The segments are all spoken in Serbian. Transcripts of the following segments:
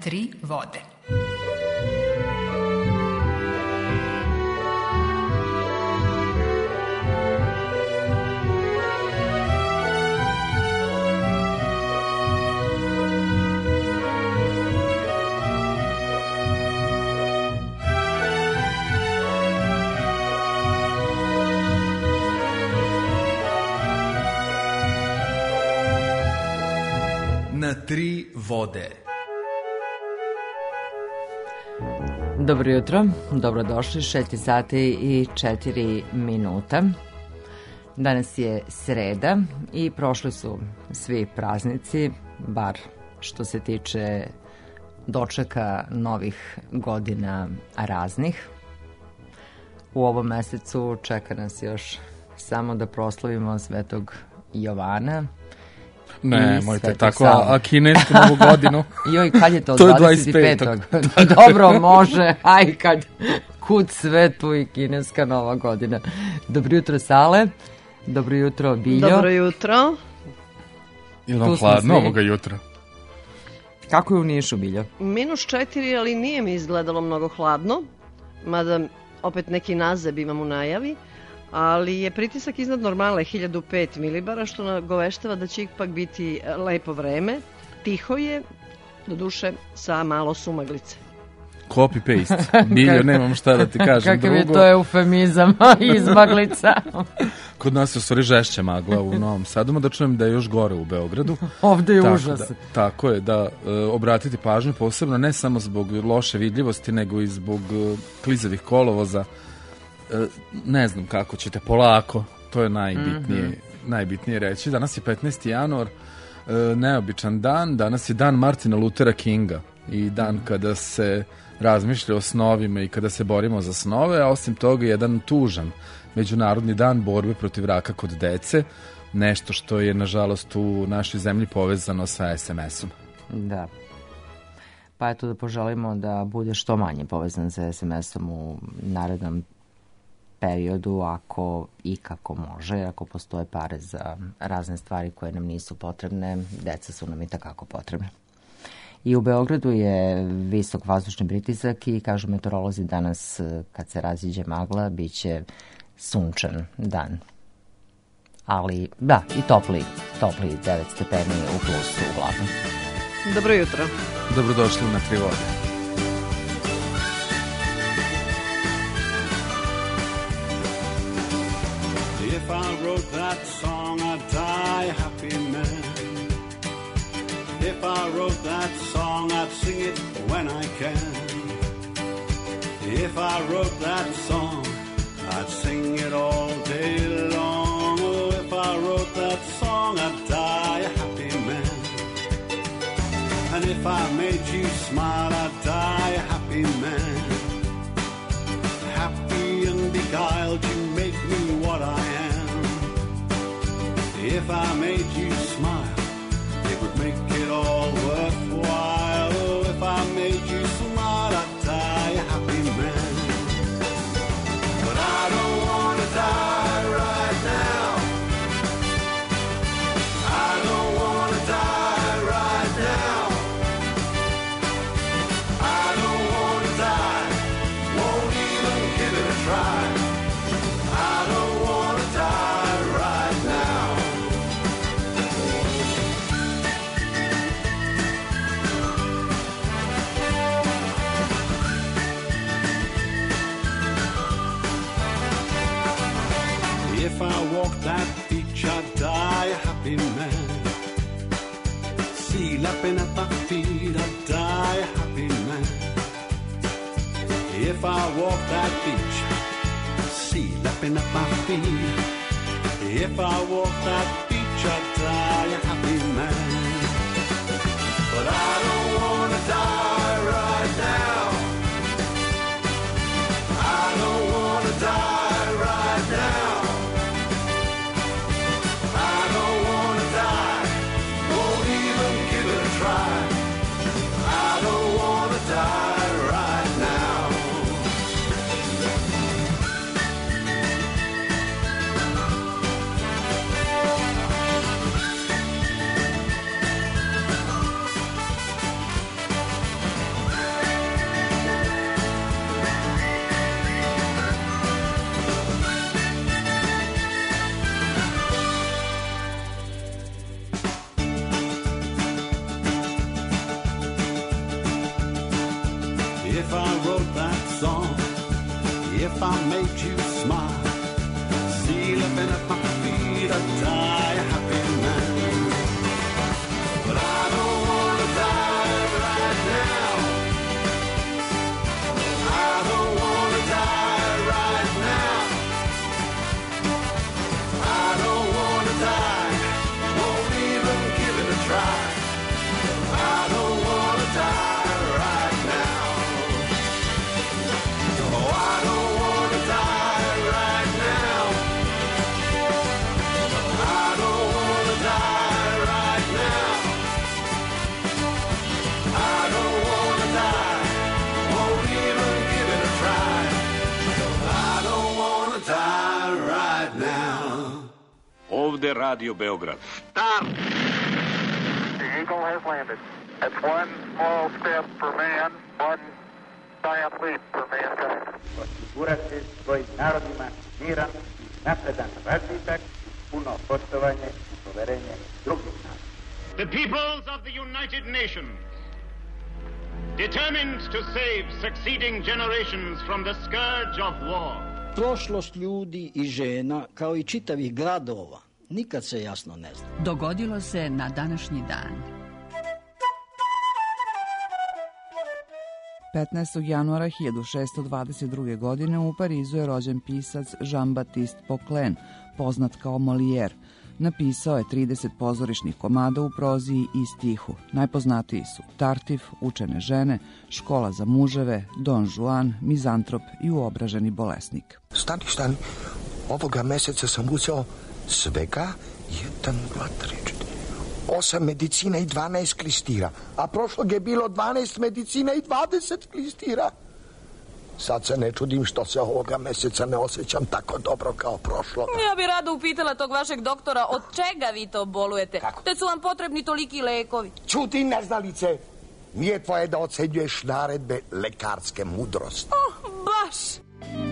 tri vode. Na tri vode. Dobro jutro, dobrodošli, 6 sati i 4 minuta. Danas je sreda i prošli su svi praznici, bar što se tiče dočeka novih godina raznih. U ovom mesecu čeka nas još samo da proslavimo Svetog Jovana. Ne, mojte tako, a kinesku novu godinu? Joj, kad je to? To je 25. Dobro, može, aj kad kud svetu i kineska nova godina. Dobro jutro, Sale. Dobro jutro, Biljo. Dobro jutro. Ili vam hladno ovoga jutra? Kako je u Nišu, Biljo? -4, ali nije mi izgledalo mnogo hladno, mada opet neki nazeb imam u najavi, ali je pritisak iznad normale 1005 milibara, što nagoveštava da će ipak biti lepo vreme. Tiho je, doduše sa malo sumaglice. Copy-paste. Biljo, nemam šta da ti kažem. Kakav je to eufemizam, izmaglica. Kod nas je u stvari žešća magla u Novom Sadu, da čujem da je još gore u Beogradu. Ovde je užas. Tako je, da obratiti pažnju posebno, ne samo zbog loše vidljivosti, nego i zbog klizavih kolovoza. Ne znam kako ćete, polako, to je najbitnije reći. Danas je 15. januar, neobičan dan, danas je dan Martina Luthera Kinga i dan kada se razmišlja o snovima i kada se borimo za snove, a osim toga jedan tužan međunarodni dan borbe protiv raka kod dece, nešto što je nažalost u našoj zemlji povezano sa SMS-om. Da. Pa eto da poželimo da bude što manje povezan sa SMS-om u narednom periodu, ako i kako može, ako postoje pare za razne stvari koje nam nisu potrebne, deca su nam i takako potrebne. I u Beogradu je visok vazdušni pritisak i kažu meteorolozi danas kad se raziđe magla bit će sunčan dan. Ali da, i topli 9 stepeni u plusu uglavnom. Dobro jutro. Dobrodošli na tri vode. If I wrote that song, I'd die a happy man. If I wrote that song, I'd sing it when I can. If I wrote that song, I'd sing it all day long. Oh, if I wrote that song, I'd die a happy man. And if I made you smile, I'd die a happy man. Happy and beguiled, you make me what I am. If I made you smile, it would make it all worthwhile. Oh, if I made you smile, I'd die a happy man. But I don't want to die right now. I don't want to die right now. I don't want to die, won't even give it a try. I don't want to die right now. If I walk that beach, I'd die a happy man. Sea lapping at my feet, I'd die a happy man. If I walk that beach, sea lapping at my feet. If I walk that beach, I'd die a happy man. But I don't want to die right now. I don't want to die right now. I don't want to die, won't even give it a try. I don't want to die right now. made you smile. Seal up in a pocket feet, I die a happy man. But I don't want to die right now. I don't want to die right now. I don't want to die, won't even give it a try. I don't want to die right now. Oh, I don't want to die right now. I don't want to die right now. I don't want to die, won't even give it a try. I don't want to die right now. Ovde Radio Beograd. Stop! The Eagle has landed. That's one small step for man, one giant leap for mankind. Osigurati svojim narodima miran, napredan razvitak, puno poštovanje i poverenje drugih naroda. The peoples of the United Nations, determined to save succeeding generations from the scourge of war. Prošlost ljudi i žena, kao i čitavih gradova, nikad se jasno ne zna. Dogodilo se na današnji dan. 15. januara 1622. godine u Parizu je rođen pisac Jean-Baptiste Poquelin, poznat kao Molière. Napisao je 30 pozorišnih komada u proziji i stihu. Najpoznatiji su Tartif, Učene žene, Škola za muževe, Don Juan, Mizantrop i Uobraženi bolesnik. Stani, ovoga meseca sam uzeo svega 1, 2, 3, 4, 8 medicina i 12 klistira, a prošlog je bilo 12 medicina i 20 klistira. Sad se ne čudim što se ovoga meseca ne osjećam tako dobro kao prošloga. Ja bi rado upitala tog vašeg doktora od čega vi to bolujete. Kako? Te su vam potrebni toliki lekovi. Ćuti, neznalice. Nije tvoje da ocenjuješ naredbe lekarske mudrosti. Oh, baš.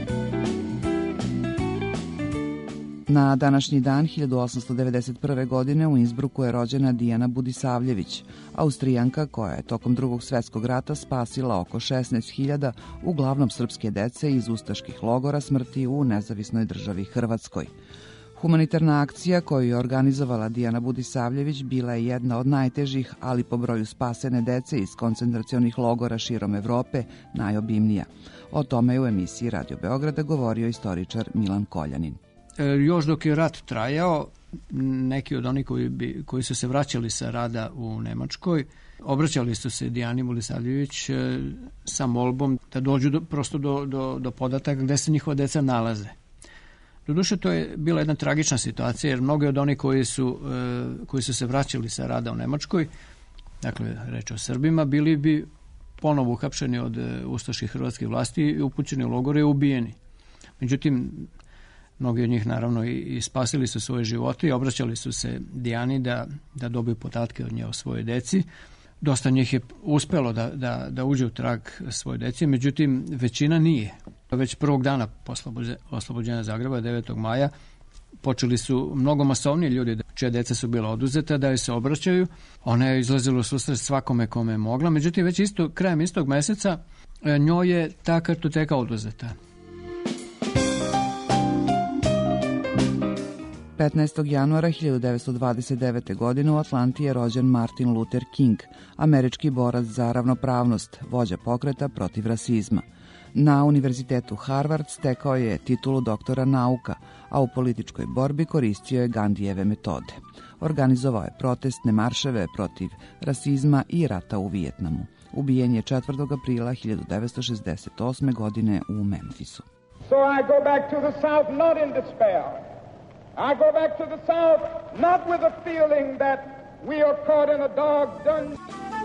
Na današnji dan 1891. godine u Innsbrucku je rođena Dijana Budisavljević, Austrijanka koja je tokom Drugog svjetskog rata spasila oko 16.000 uglavnom srpske dece iz ustaških logora smrti u nezavisnoj državi Hrvatskoj. Humanitarna akcija koju je organizovala Dijana Budisavljević bila je jedna od najtežih, ali po broju spasene dece iz koncentracionih logora širom Evrope najobimnija. O tome je u emisiji Radio Beograda govorio istoričar Milan Koljanin. Još dok je rat trajao, neki od onih koji su se vraćali sa rada u Nemačkoj, obraćali su se Dijani Budisavljević sa molbom da dođu prosto do podataka gde se njihova deca nalaze. Doduše, to je bila jedna tragična situacija, jer mnogi od onih koji su se vraćali sa rada u Nemačkoj, dakle, reč o Srbima, bili bi ponovo uhapšeni od ustaških hrvatskih vlasti i upućeni u logore i ubijeni. Međutim, mnogi od njih naravno i spasili su svoje živote i obraćali su se Dijani da dobiju podatke od nje o svojoj deci. Dosta njih je uspelo da uđe u trag svoje deci, međutim većina nije. Već prvog dana posle oslobođenja Zagreba, 9. maja, počeli su mnogo masovniji ljudi čije deca su bila oduzeta da joj se obraćaju. Ona je izlazila u susret svakome kome je mogla, međutim već krajem istog meseca njoj je ta kartoteka oduzeta. 15. januara 1929. godine u Atlanti je rođen Martin Luther King, američki borac za ravnopravnost, vođa pokreta protiv rasizma. Na Univerzitetu Harvard stekao je titulu doktora nauka, a u političkoj borbi koristio je Gandijeve metode. Organizovao je protestne marševe protiv rasizma i rata u Vijetnamu. Ubijen je 4. aprila 1968. godine u Memphisu. So I go back to the South not in despair. I go back to the South not with a feeling that we are caught in a dog dungeon.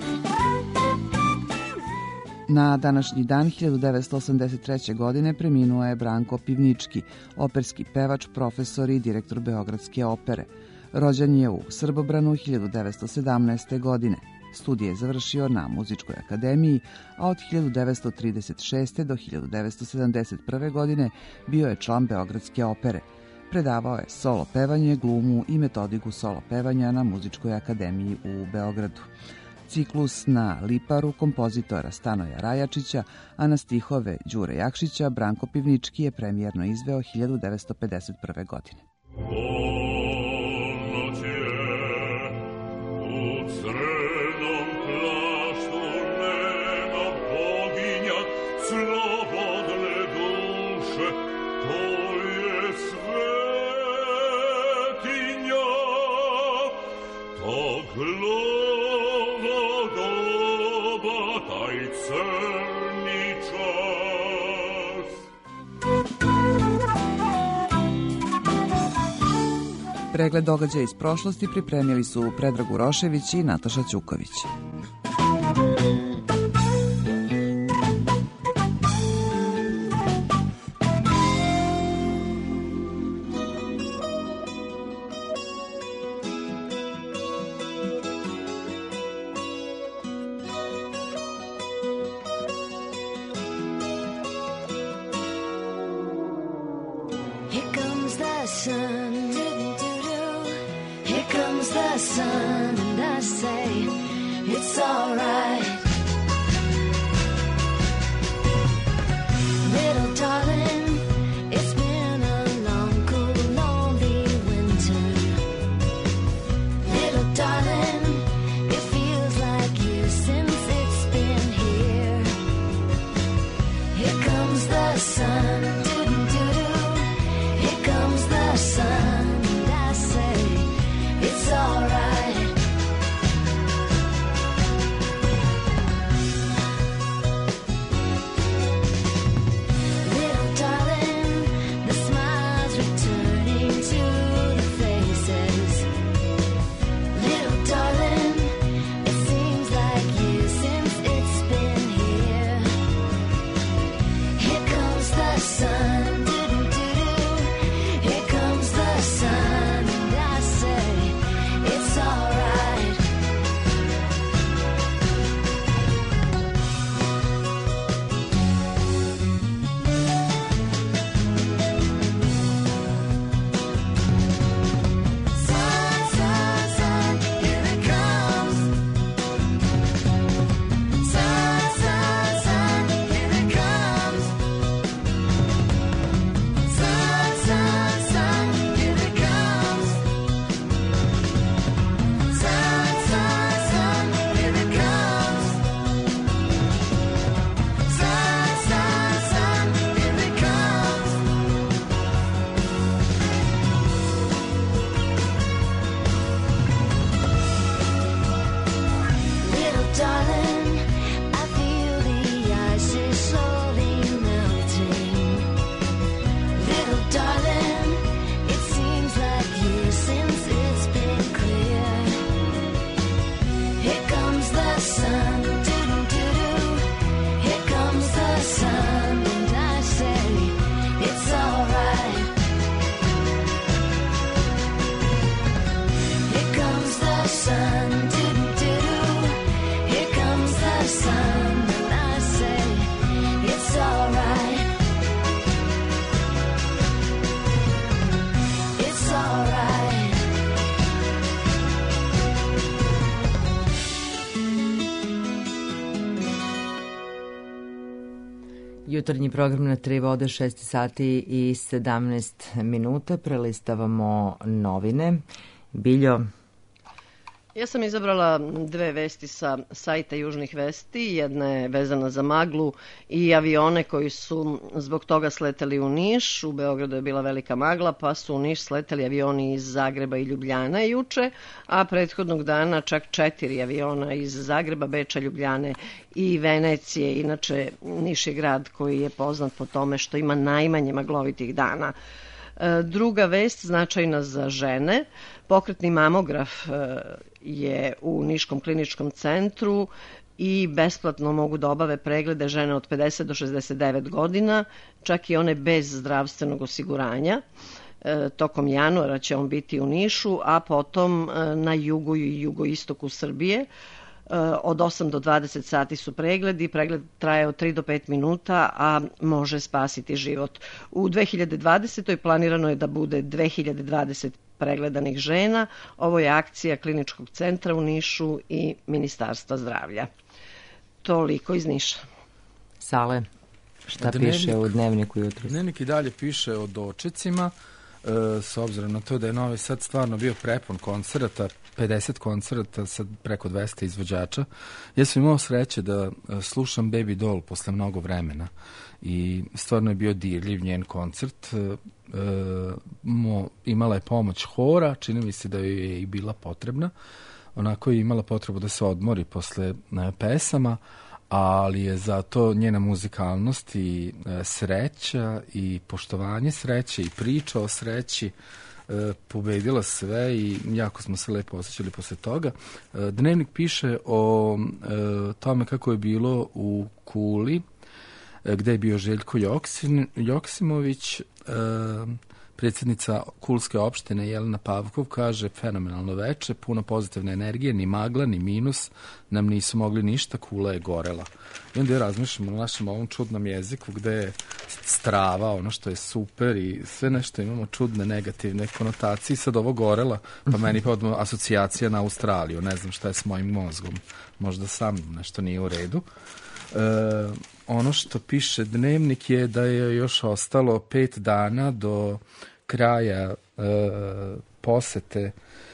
Na današnji dan 1983. godine preminuo je Branko Pivnički, operski pevač, profesor i direktor Beogradske opere. Rođen je u Srbobranu 1917. godine. Studije je završio na Muzičkoj akademiji, a od 1936. do 1971. godine bio je član Beogradske opere. Predavao je solo pevanje, glumu i metodiku solo pevanja na Muzičkoj akademiji u Beogradu. ciklus na Liparu kompozitora Stanoja Rajačića, a na stihove Đure Jakšića Branko Pivnički je premijerno izveo 1951. godine. Pregled događaja iz prošlosti pripremili su Predrag Urošević i Nataša Ćuković. Jutarnji program na Tri vode, 6 sati i 17 minuta. Prelistavamo novine. Biljo? Ja sam izabrala dve vesti sa sajta Južnih vesti. Jedna je vezana za maglu i avione koji su zbog toga sleteli u Niš. U Beogradu je bila velika magla, pa su u Niš sleteli avioni iz Zagreba i Ljubljana juče, a prethodnog dana čak 4 aviona iz Zagreba, Beča, Ljubljane i Venecije. Inače, Niš je grad koji je poznat po tome što ima najmanje maglovitih dana. Druga vest, značajna za žene, pokretni mamograf je u Niškom kliničkom centru i besplatno mogu da obave preglede žene od 50 do 69 godina, čak i one bez zdravstvenog osiguranja. Tokom januara će on biti u Nišu, a potom na jugu i jugoistoku Srbije. Od 8 do 20 sati su pregledi, pregled traje od 3 do 5 minuta, a može spasiti život. U 2020. planirano je da bude 2025 pregledanih žena. Ovo je akcija Kliničkog centra u Nišu i Ministarstva zdravlja. Toliko iz Niša. Sale, šta piše u Dnevniku jutros? Dnevnik i dalje piše o dočecima, s obzirom na to da je Novi Sad stvarno bio prepun koncerata, 50 koncerata sa preko 200 izvođača. Ja sam imao sreće da slušam Baby Doll posle mnogo vremena i stvarno je bio dirljiv njen koncert. Imala je pomoć hora, čini mi se da joj je i bila potrebna. Onako je imala potrebu da se odmori posle pesama, ali je zato njena muzikalnost i sreća i poštovanje sreće i priča o sreći pobedila sve i jako smo se lepo osjećali posle toga. Dnevnik piše o tome kako je bilo u Kuli, gde je bio Željko Joksimović. Predsjednica Kulske opštine Jelena Pavkov kaže: fenomenalno veče, puno pozitivne energije, ni magla, ni minus, nam nisu mogli ništa, Kula je gorela. I onda je razmišljamo na našem ovom čudnom jeziku gde je strava, ono što je super i sve nešto imamo čudne negativne konotacije. Sad ovo gorela, pa meni pa asocijacija na Australiju, ne znam šta je s mojim mozgom, možda sam nešto nije u redu. Ono što piše Dnevnik je da je još ostalo 5 dana do kraja posete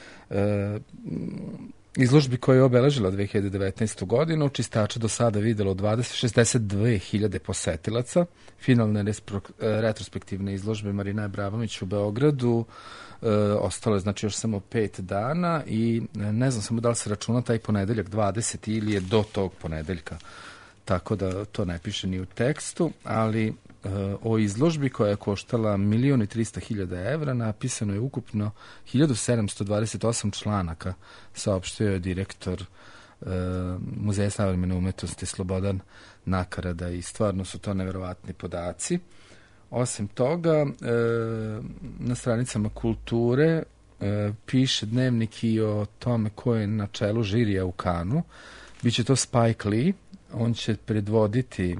izložbi koja je obeležila 2019. godinu. Čistača do sada videlo 62.000 posetilaca. Finalne retrospektivne izložbe Marina Abramović u Beogradu. Ostalo je znači još samo 5 dana i ne znam samo da li se računa taj ponedeljak 20 ili je do tog ponedeljka. Tako da to ne piše ni u tekstu, ali o izložbi koja je koštala 1.300.000 evra napisano je ukupno 1728 članaka, saopštio je direktor Muzeja savremene umetnosti Slobodan Nakarada i stvarno su to neverovatni podaci. Osim toga, na stranicama kulture piše Dnevnik i o tome ko je na čelu žirija u Kanu. Biće to Spike Lee. On će predvoditi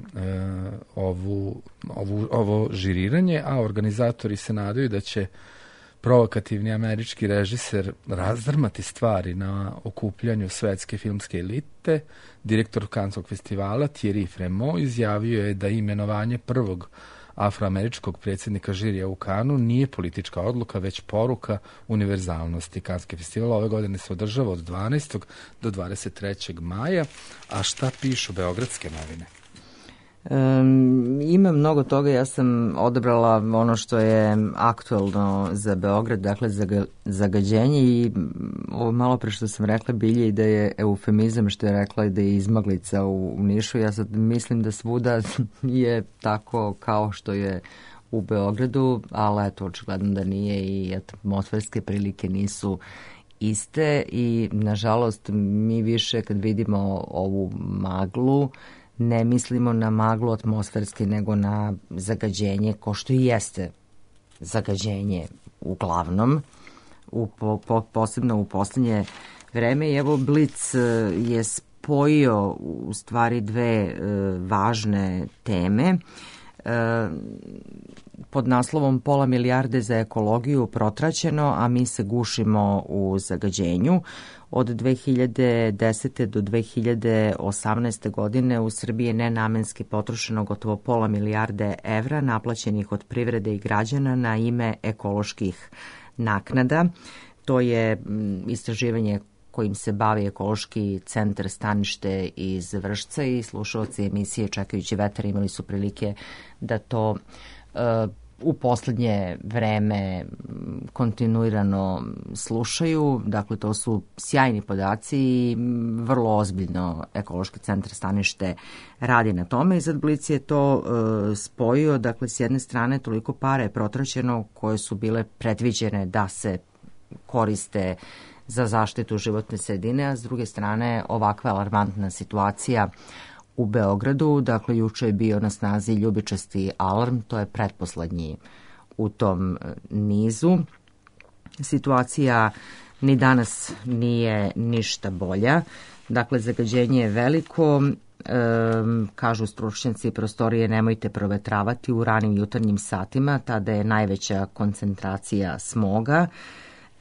ovo žiriranje, a organizatori se nadaju da će provokativni američki režiser razdrmati stvari na okupljanju svetske filmske elite. Direktor Kanskog festivala Thierry Fremont izjavio je da imenovanje prvog afroameričkog predsjednika žirija u Kanu nije politička odluka, već poruka univerzalnosti. Kanski festival ove godine se održava od 12. do 23. maja. A šta pišu beogradske novine? Ima mnogo toga, ja sam odabrala ono što je aktuelno za Beograd, dakle zagađenje i ovo malo pre što sam rekla bilje i da je eufemizam što je rekla da je izmaglica u Nišu. Ja sad mislim da svuda je tako kao što je u Beogradu, ali eto očigledno da nije i atmosferske prilike nisu iste i nažalost mi više kad vidimo ovu maglu ne mislimo na maglu atmosferske, nego na zagađenje, ko što i jeste zagađenje uglavnom, posebno u poslednje vreme. I evo Blic je spojio u stvari dve važne teme. Pod naslovom pola milijarde za ekologiju protraćeno, a mi se gušimo u zagađenju. Od 2010. do 2018. godine u Srbiji je nenamenski potrošeno gotovo pola milijarde evra naplaćenih od privrede i građana na ime ekoloških naknada. To je istraživanje kojim se bavi Ekološki centar Stanište iz Vršca i slušalci emisije Čekajući vetar imali su prilike da to u poslednje vreme kontinuirano slušaju. Dakle, to su sjajni podaci i vrlo ozbiljno Ekološki centar Stanište radi na tome i sad Blic je to spojio. Dakle, s jedne strane toliko para je protraćeno koje su bile predviđene da se koriste za zaštitu životne sredine, a s druge strane ovakva alarmantna situacija u Beogradu. Dakle, juče je bio na snazi ljubičasti alarm, to je pretposlednji u tom nizu. Situacija ni danas nije ništa bolja. Dakle, zagađenje je veliko. Kažu stručnjaci, prostorije nemojte provetravati u ranim jutarnjim satima, tada je najveća koncentracija smoga.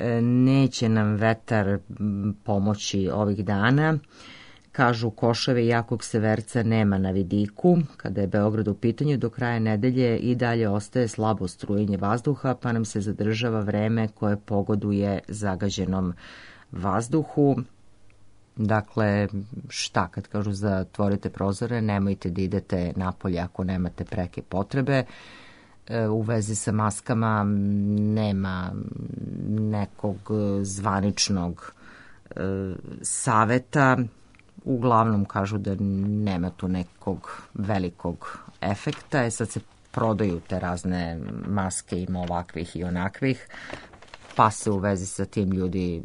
neće nam vetar pomoći ovih dana. Kažu koševe jakog severca nema na vidiku. Kada je Beograd u pitanju, do kraja nedelje i dalje ostaje slabo strujenje vazduha, pa nam se zadržava vreme koje pogoduje zagađenom vazduhu. Dakle, šta kad kažu zatvorite prozore, nemojte da idete napolje ako nemate preke potrebe. U vezi sa maskama nema nekog zvaničnog saveta. Uglavnom kažu da nema tu nekog velikog efekta. Sad se prodaju te razne maske, ima ovakvih i onakvih, pa se u vezi sa tim ljudi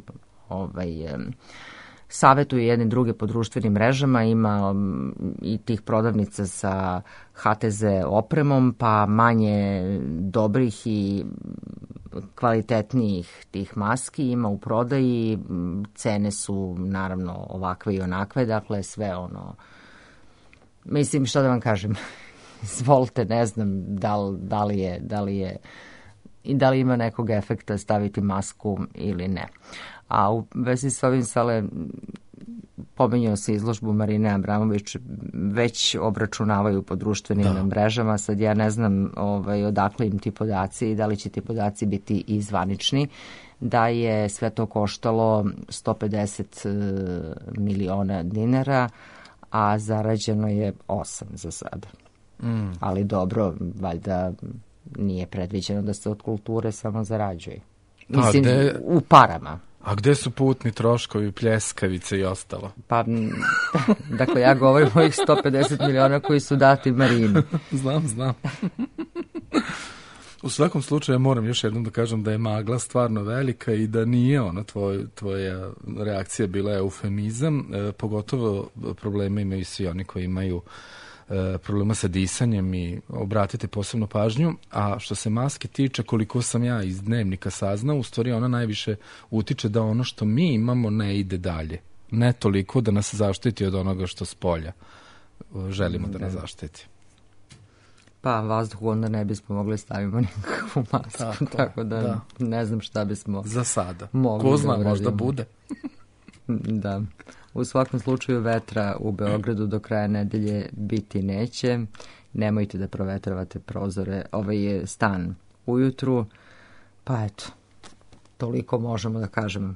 savetuju jedne druge po društvenim mrežama, ima i tih prodavnica sa HTZ opremom, pa manje dobrih i kvalitetnijih tih maski ima u prodaji, cene su naravno ovakve i onakve, dakle sve ono, mislim šta da vam kažem, izvolite, ne znam da li ima nekog efekta staviti masku ili ne. A u vezi s ovim Sale, pomenjao se izložbu Marine Abramović, već obračunavaju po društvenim mrežama, sad ja ne znam odakle im ti podaci i da li će ti podaci biti i zvanični, da je sve to koštalo 150 miliona dinara, a zarađeno je 8 za sada. Ali dobro, valjda nije predviđeno da se od kulture samo zarađuje. Mislim, u parama. A gde su putni troškovi, pljeskavice i ostalo? Pa, dakle, ja govorim o ovih 150 miliona koji su dati Marini. Znam. U svakom slučaju, ja moram još jednom da kažem da je magla stvarno velika i da nije tvoja reakcija bila eufemizam. Pogotovo probleme imaju svi oni koji imaju problema sa disanjem i obratite posebno pažnju. A što se maske tiče, koliko sam ja iz dnevnika saznao, u stvari ona najviše utiče da ono što mi imamo ne ide dalje. Ne toliko da nas zaštiti od onoga što s polja želimo da nas zaštiti. Pa vazduhu onda ne bismo mogli stavimo nikakvu masku, tako da ne znam šta bismo za sada. Ko zna, možda bude. Da. U svakom slučaju vetra u Beogradu do kraja nedelje biti neće. Nemojte da provetravate prozore. Ovaj je stan ujutru. Pa eto, toliko možemo da kažemo.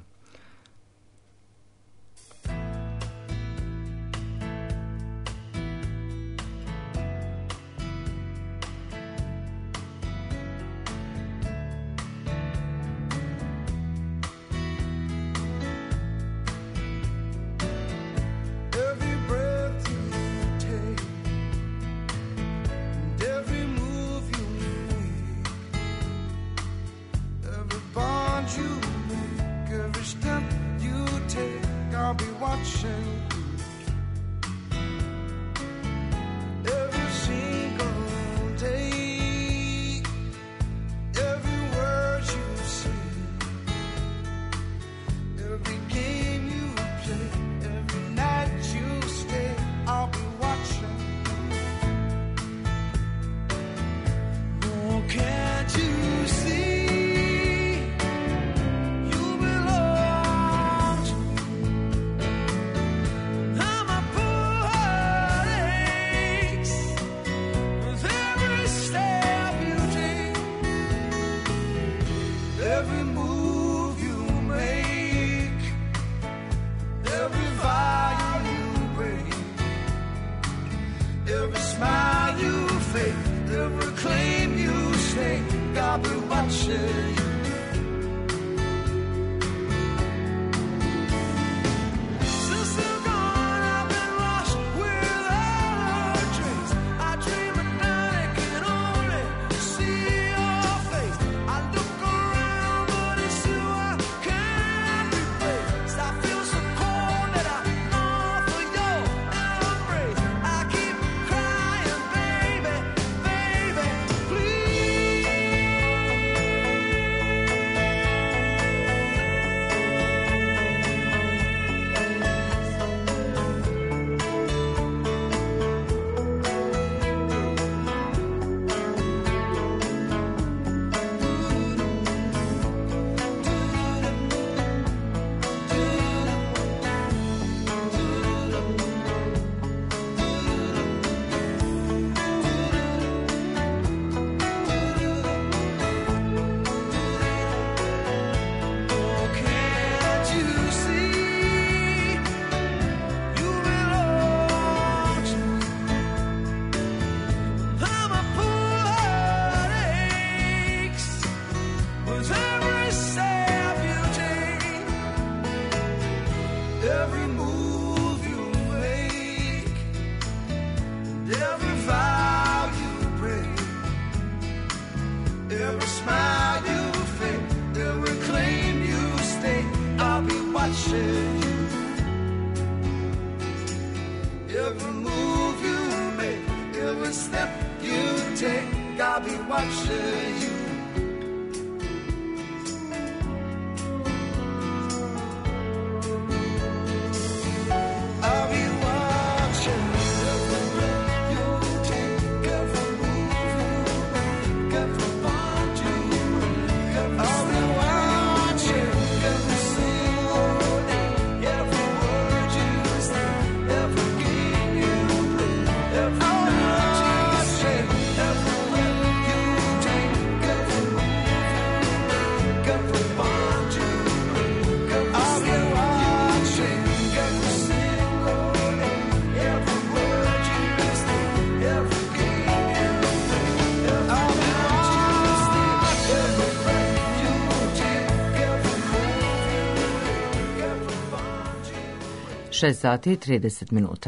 6 sati i 30 minuta.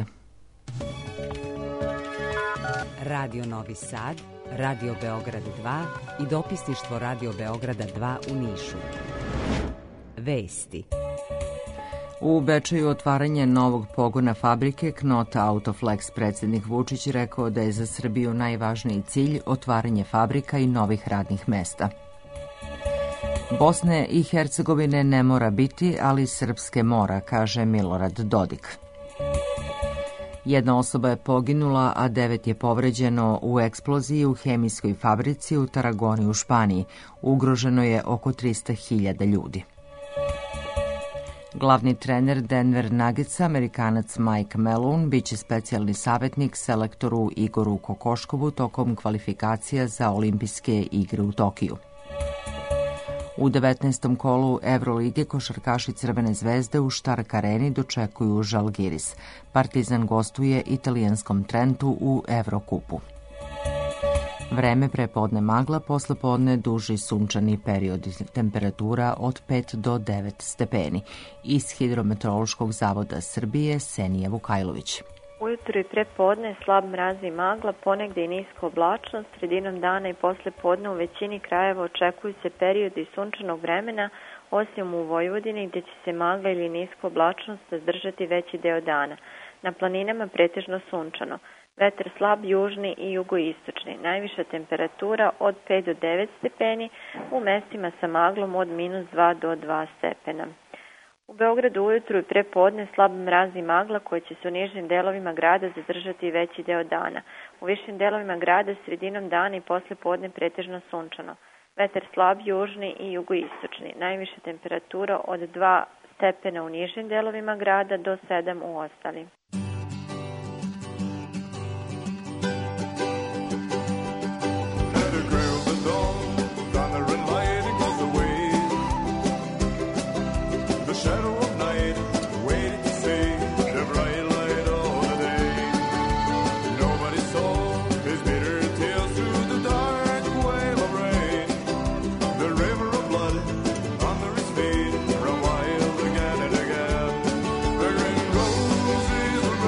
Radio Novi Sad, Radio Beograd 2 i dopisništvo Radio Beograda 2 u Nišu. Vesti. U Bečeju otvaranje novog pogona fabrike Knota Autoflex predsjednik Vučić rekao da je za Srbiju najvažniji cilj otvaranje fabrika i novih radnih mesta. Bosne i Hercegovine ne mora biti, ali srpske mora, kaže Milorad Dodik. Jedna osoba je poginula, a 9 je povređeno u eksploziji u hemijskoj fabrici u Taragoni u Španiji. Ugroženo je oko 300.000 ljudi. Glavni trener Denver Nuggetsa, Amerikanac Mike Malone, biće specijalni savjetnik selektoru Igoru Kokoškovu tokom kvalifikacija za olimpijske igre u Tokiju. U 19. kolu Evrolige košarkaši Crvene zvezde u Štark areni dočekuju Žalgiris. Partizan gostuje italijanskom Trentu u Evrokupu. Vreme prepodne magla, poslepodne duži sunčani period, temperatura od 5 do 9 stepeni. Iz Hidrometeorološkog zavoda Srbije, Senija Vukajlović. Ujutru i prepodne slab mraz i magla, ponegde i niska oblačnost, sredinom dana i posle podne u većini krajeva očekuju se periodi sunčanog vremena, osim u Vojvodini gdje će se magla ili niska oblačnost zadržati veći deo dana. Na planinama pretežno sunčano. Vetar slab južni i jugoistočni. Najviša temperatura od 5 do 9 stepeni, u mestima sa maglom od -2 do 2 stepena. U Beogradu ujutru i prepodne slab mraz i magla koji će se u nižim delovima grada zadržati veći deo dana. U višim delovima grada sredinom dana i posle podne pretežno sunčano. Vetar slab južni i jugoistočni. Najviša temperatura od 2 stepena u nižim delovima grada do 7 u ostalim. Roses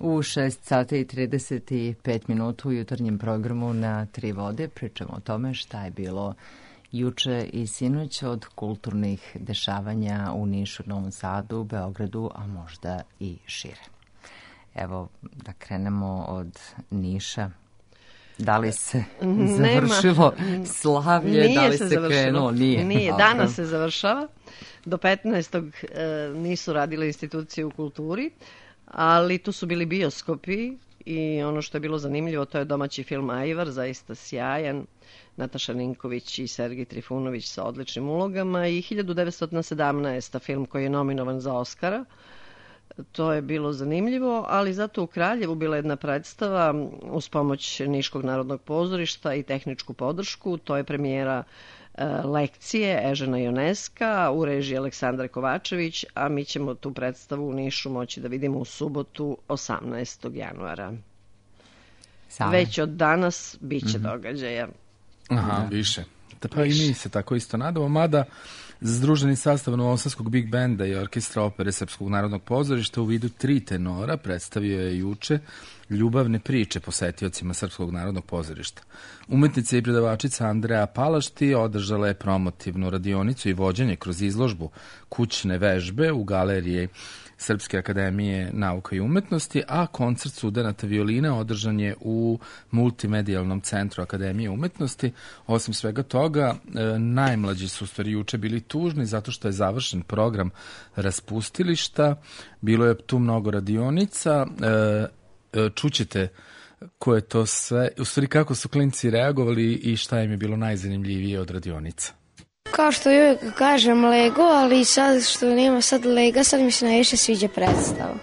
U 6 sati i 35 minuta u jutarnjem programu na Tri vode pričamo o tome šta je bilo juče i sinoć od kulturnih dešavanja u Nišu, Novom Sadu, Beogradu, a možda i šire. Evo, da krenemo od Niša. Da li se završilo slavlje, da li se krenulo? Nije, danas se završava. Do 15. Nisu radile institucije u kulturi, ali tu su bili bioskopi i ono što je bilo zanimljivo, to je domaći film Ajvar, zaista sjajan. Nataša Ninković i Sergij Trifunović sa odličnim ulogama i 1917. film koji je nominovan za Oskara. To je bilo zanimljivo, ali zato u Kraljevu bila jedna predstava uz pomoć Niškog narodnog pozorišta i tehničku podršku. To je premijera lekcije Ežena Ioneska u režiji Aleksandra Kovačević, a mi ćemo tu predstavu u Nišu moći da vidimo u subotu 18. januara. Već od danas bit će događaja. Aha, više. Pa i mi se tako isto nadamo, mada združeni sastav Novosadskog Big Benda i Orkestra opere Srpskog narodnog pozorišta u vidu 3 tenora predstavio je juče ljubavne priče posetiocima Srpskog narodnog pozorišta. Umetnica i predavačica Andreja Palašti održala je promotivnu radionicu i vođenje kroz izložbu kućne vežbe u galeriji Srpske akademije nauka i umetnosti, a koncert studenata violine održan je u multimedijalnom centru Akademije umetnosti. Osim svega toga, najmlađi su u stvari juče bili tužni zato što je završen program raspustilišta. Bilo je tu mnogo radionica. Čućete ko je to sve, u stvari kako su klinci reagovali i šta im je bilo najzanimljivije od radionica. Kao što uvijek kažem Lego, ali sad što nema sad Lega, sad mi se najviše sviđa predstava.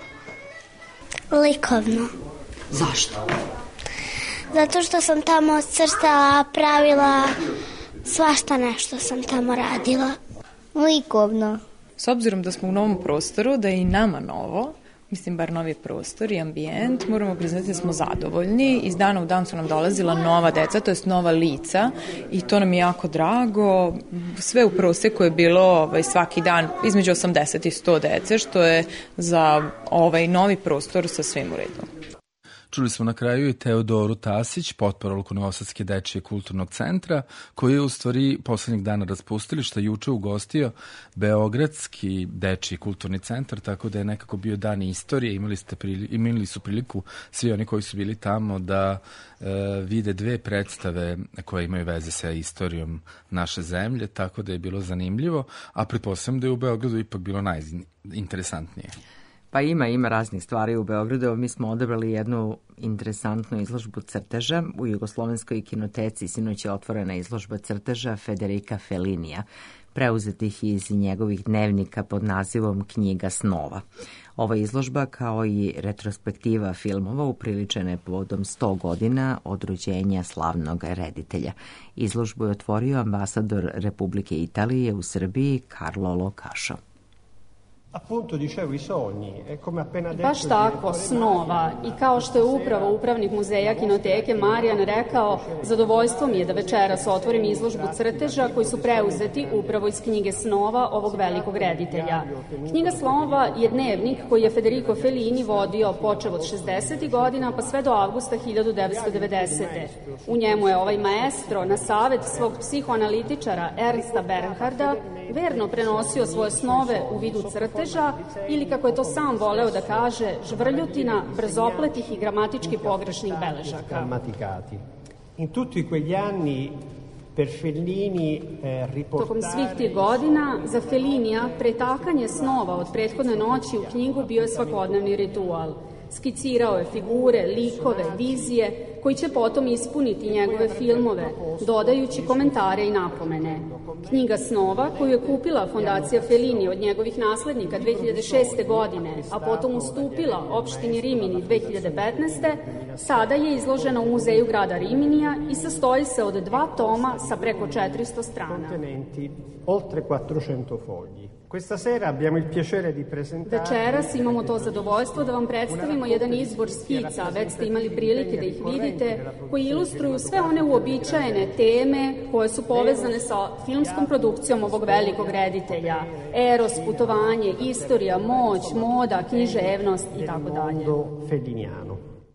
Likovno. Zašto? Zato što sam tamo crtala, pravila, svašta nešto sam tamo radila. Likovno. S obzirom da smo u novom prostoru, da je i nama novo, mislim bar novi prostor i ambijent, moramo priznati da smo zadovoljni. Iz dana u dan su nam dolazila nova deca, to jest nova lica i to nam je jako drago. Sve u proseku je bilo svaki dan između 80 i 100 dece, što je za ovaj novi prostor sa svim u redu. Čuli smo na kraju i Teodoru Tasić, potparolku Novosadske dečije kulturnog centra, koji je u stvari poslednjeg dana raspustilišta juče ugostio Beogradski dečiji kulturni centar, tako da je nekako bio dan istorije. Imali su priliku svi oni koji su bili tamo da vide 2 predstave koje imaju veze sa istorijom naše zemlje, tako da je bilo zanimljivo, a pretpostavljam da je u Beogradu ipak bilo najinteresantnije. Pa ima raznih stvari u Beogradu. Mi smo odabrali jednu interesantnu izložbu crteža. U Jugoslovenskoj kinoteci sinoć je otvorena izložba crteža Federica Fellinija, preuzetih iz njegovih dnevnika pod nazivom Knjiga snova. Ova izložba, kao i retrospektiva filmova, upriličena je povodom 100 godina od rođenja slavnog reditelja. Izložbu je otvorio ambasador Republike Italije u Srbiji Carlo Locašo. Baš tako, snova. I kao što je upravo upravnik muzeja Kinoteke Marijan rekao, zadovoljstvo mi je da večeras otvorim izložbu crteža koji su preuzeti upravo iz knjige snova ovog velikog reditelja. Knjiga snova je dnevnik koji je Federico Fellini vodio počev od 60. godina pa sve do avgusta 1990. U njemu je ovaj maestro na savet svog psihoanalitičara Ernsta Bernharda verno prenosio svoje snove u vidu crteža ili, kako je to sam voleo da kaže, žvrljutina brzopletih i gramatički pogrešnih beležaka. Tokom svih tih godina za Fellinija pretakanje snova od prethodne noći u knjigu bio je svakodnevni ritual. Skicirao je figure, likove, vizije koji će potom ispuniti njegove filmove, dodajući komentare i napomene. Knjiga snova, koju je kupila Fondacija Fellini od njegovih naslednika 2006. godine, a potom ustupila opštini Rimini 2015. sada je izložena u Muzeju grada Riminija i sastoji se od 2 toma sa preko 400 strana. Večeras imamo to zadovoljstvo da vam predstavimo jedan izbor skica, već ste imali prilike da ih vidite, vidite, koji ilustruju sve one uobičajene teme koje su povezane sa filmskom produkcijom ovog velikog reditelja. Eros, putovanje, istorija, moć, moda, književnost i tako dalje. Felliniano.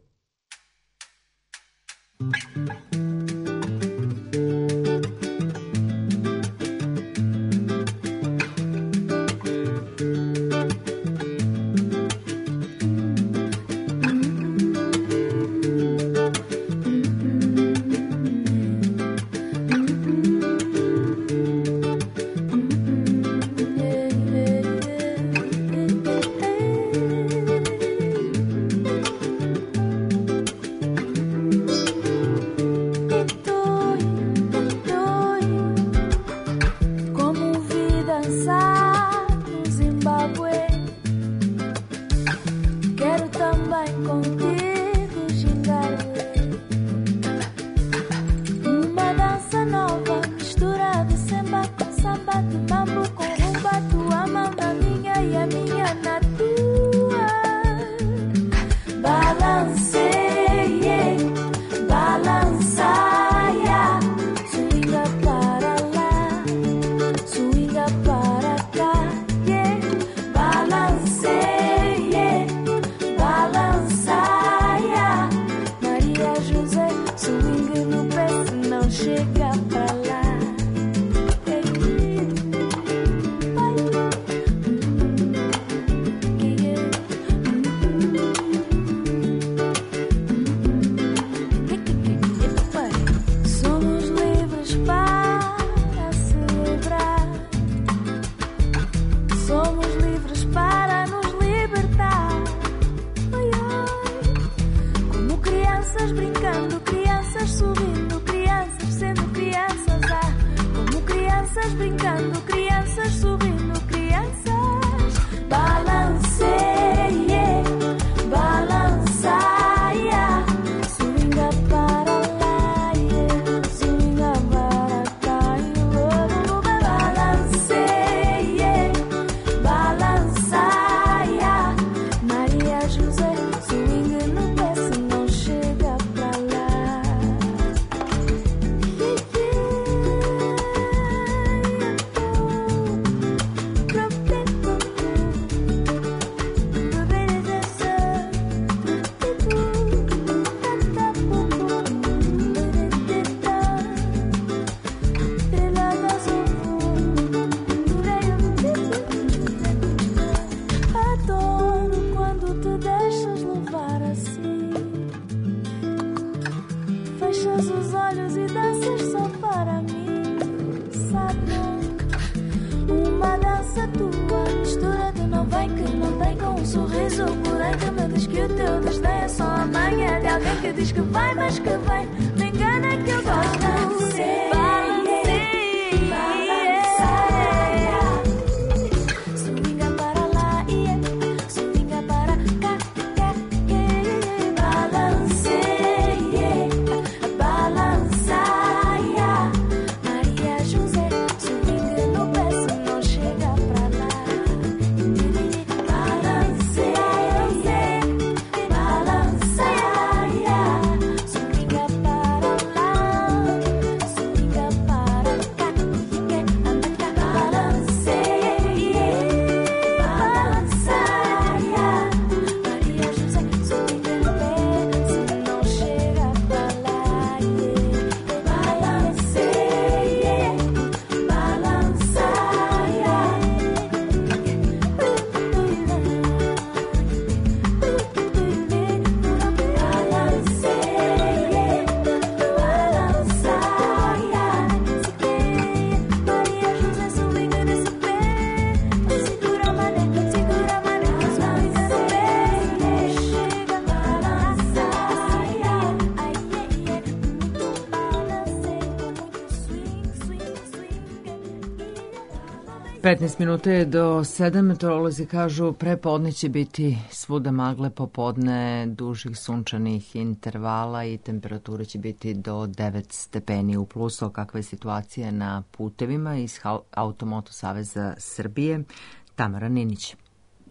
Petnaest minuta je do 7, meteorolozi kažu prepodne će biti svuda magle, popodne dužih sunčanih intervala i temperatura će biti do 9 stepeni u plusu. Kakva je situacija na putevima iz Automoto Saveza Srbije? Tamara Ninić.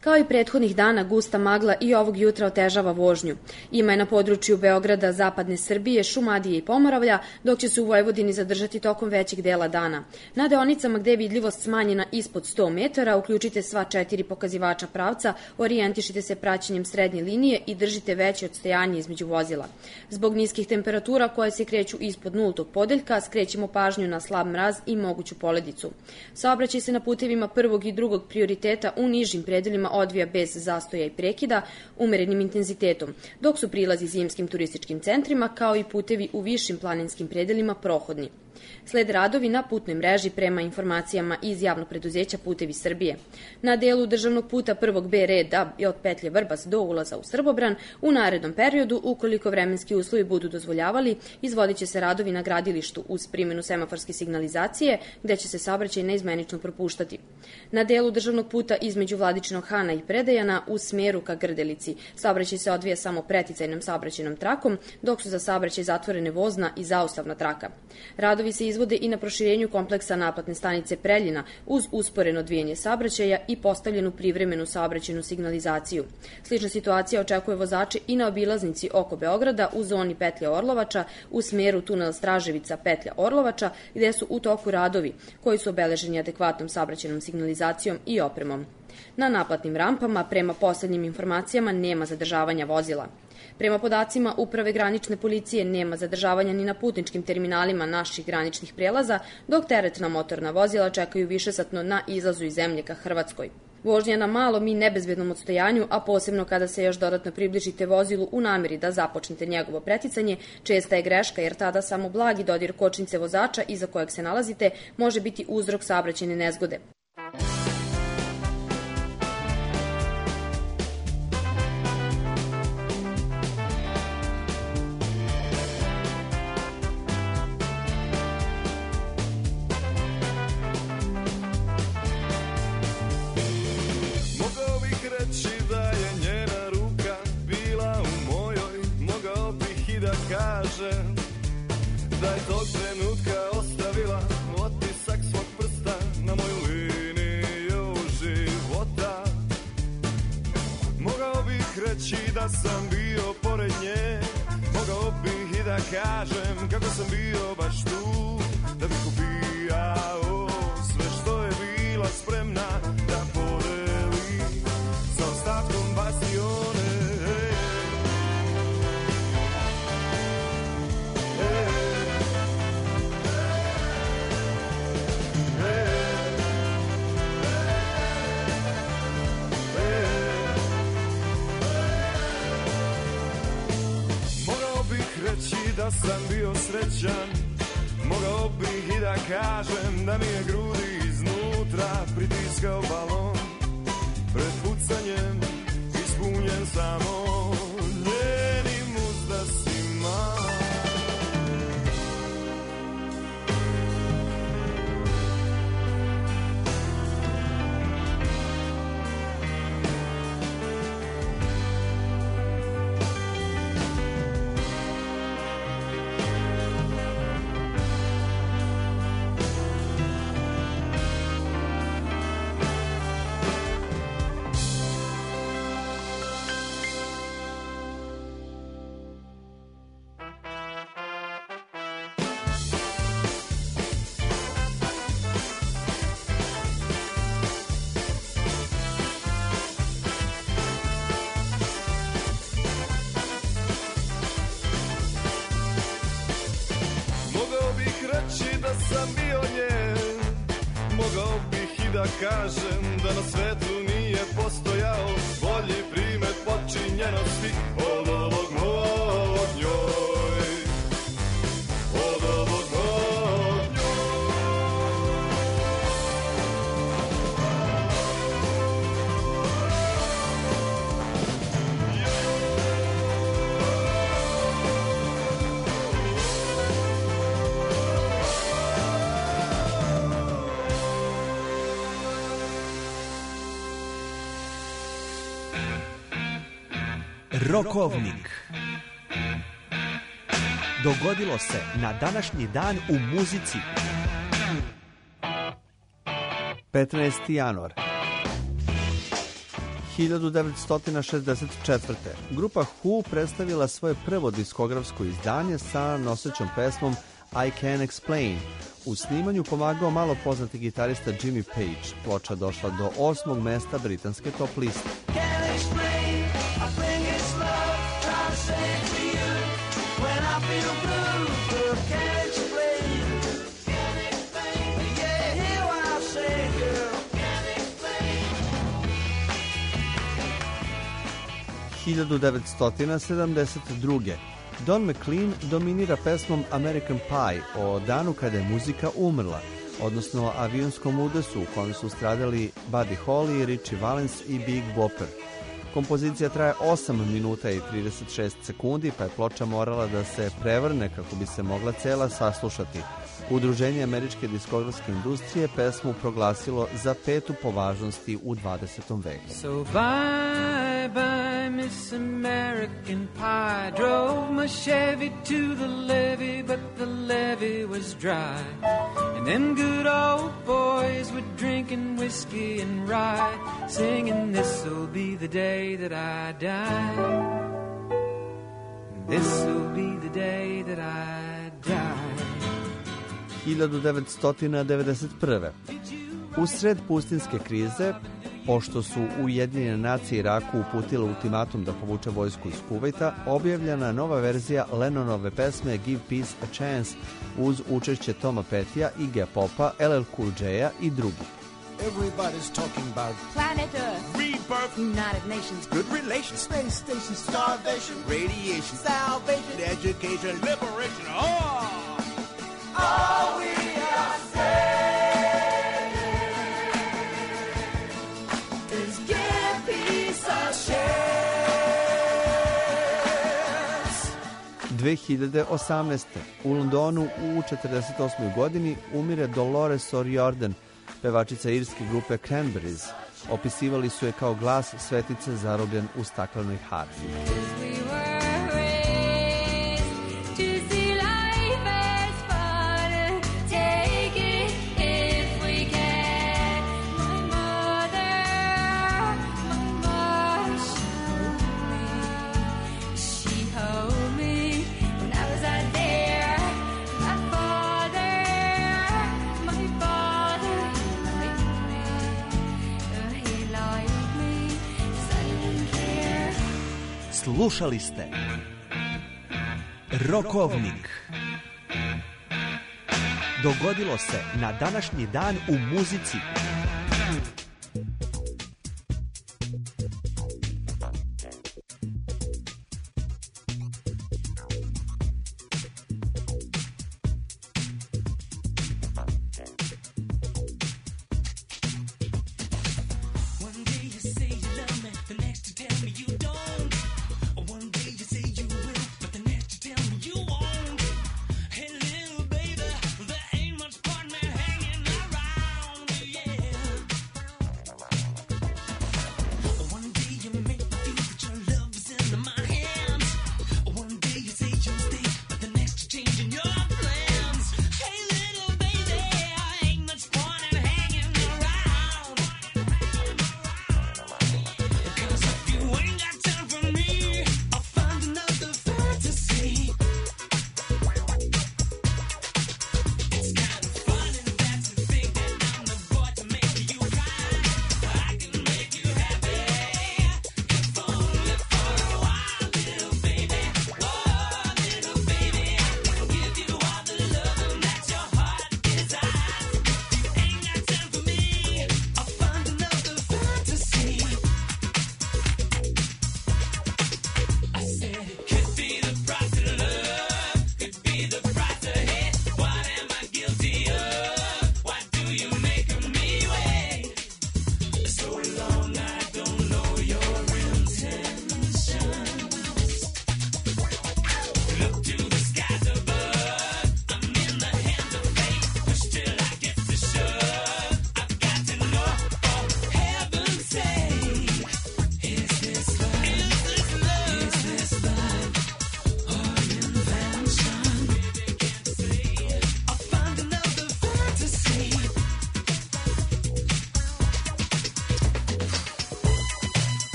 Kao i prethodnih dana, gusta magla i ovog jutra otežava vožnju. Ima je na području Beograda, zapadne Srbije, Šumadije i Pomoravlja, dok će se u Vojvodini zadržati tokom većeg dela dana. Na deonicama gde je vidljivost smanjena ispod 100 metara, uključite sva 4 pokazivača pravca, orijentišite se praćenjem srednje linije i držite veće odstojanje između vozila. Zbog niskih temperatura koje se kreću ispod nultog podeljka, skrećemo pažnju na slab mraz i moguću poledicu. Saobraćaj se na putevima prvog i drugog prioriteta u nižim predeljima odvija bez zastoja i prekida, umerenim intenzitetom, dok su prilazi zimskim turističkim centrima kao i putevi u višim planinskim predelima prohodni. Sled radovi na putnoj mreži prema informacijama iz javnog preduzeća Putevi Srbije. Na delu državnog puta prvog B reda od petlje Vrbas do ulaza u Srbobran, u narednom periodu, ukoliko vremenski uslovi budu dozvoljavali, izvodit će se radovi na gradilištu uz primjenu semaforske signalizacije, gde će se saobraćaj neizmenično propuštati. Na delu državnog puta između Vladičinog Hana i Predejana u smeru ka Grdelici, saobraćaj se odvija samo preticajnom saobraćajnom trakom, dok su za saobraćaj zatvorene vozna i zaustavna traka. Radovi se izvode i na proširenju kompleksa naplatne stanice Preljina uz usporeno odvijanje saobraćaja i postavljenu privremenu saobraćajnu signalizaciju. Slična situacija očekuje vozače i na obilaznici oko Beograda u zoni petlje Orlovača u smeru tunel Straževica petlja Orlovača, gde su u toku radovi koji su obeleženi adekvatnom saobraćajnom signalizacijom i opremom. Na naplatnim rampama, prema poslednjim informacijama, nema zadržavanja vozila. Prema podacima Uprave granične policije nema zadržavanja ni na putničkim terminalima naših graničnih prelaza, dok teretna motorna vozila čekaju višesatno na izlazu iz zemlje ka Hrvatskoj. Vožnja na malom i nebezbednom odstojanju, a posebno kada se još dodatno približite vozilu u nameri da započnete njegovo preticanje, česta je greška jer tada samo blagi dodir kočnice vozača iza kojeg se nalazite može biti uzrok saobraćajne nezgode. Da je tog trenutka ostavila otisak svog prsta na moju liniju života. Mogao bih reći da sam bio pored nje, mogao bih i da kažem kako sam bio baš tu, da bih ubijao sve što je bila spremna da podeli sa ostatkom bastione. Da sam bio srećan, mogao bih i da kažem da mi je grudi iznutra pritiskao balon. Pred pucanjem ispunjen samo njenim uzdasima. Kažem da na svetu nije postojao bolji primet počinjenosti od ovog mog njoj, od ovog mog njoj. Rokovnik. Dogodilo se na današnji dan u muzici. 15. januar. 1964. grupa Who predstavila svoje prvo diskografsko izdanje sa nosećom pesmom I Can't Explain. U snimanju pomagao malo poznati gitarista Jimmy Page. Ploča došla do 8. mesta britanske top liste. – 1972. Don McLean dominira pesmom American Pie o danu kada je muzika umrla, odnosno avionskom udesu u kojem su stradali Buddy Holly, Richie Valens i Big Bopper. Kompozicija traje 8 minuta i 36 sekundi, pa je ploča morala da se prevrne kako bi se mogla cela saslušati. Udruženje američke diskografske industrije pesmu proglasilo za 5. po važnosti u 20. veku. So bye bye Miss American Pie, drove my Chevy to the levee, but the levee was dry. And them good old boys were drinking whiskey and rye, singing this'll be the day that I die. This'll be the day that I die. 1991. Usred pustinske krize, pošto su Ujedinjene nacije Iraku uputile ultimatum da povuče vojsku iz Kuvajta, objavljena nova verzija Lennonove pesme Give Peace a Chance uz učešće Toma Pettija, Iggy Popa, LL Cool J-a i drugih. Everybody's talking about planet Earth, rebirth, United Nations, good relations, space station, starvation, radiation, salvation, education, liberation. All we are saying is give peace a chance. 2018. U Londonu u 48. godini umire Dolores O'Riordan, pevačica irske grupe Cranberries. Opisivali su je kao glas svetice zarobljen u staklenoj harfi. Slušali ste Rokovnik. Dogodilo se na današnji dan u muzici. Yeah.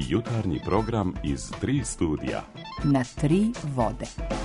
jutarnji program iz 3 studija. Na 3 vode.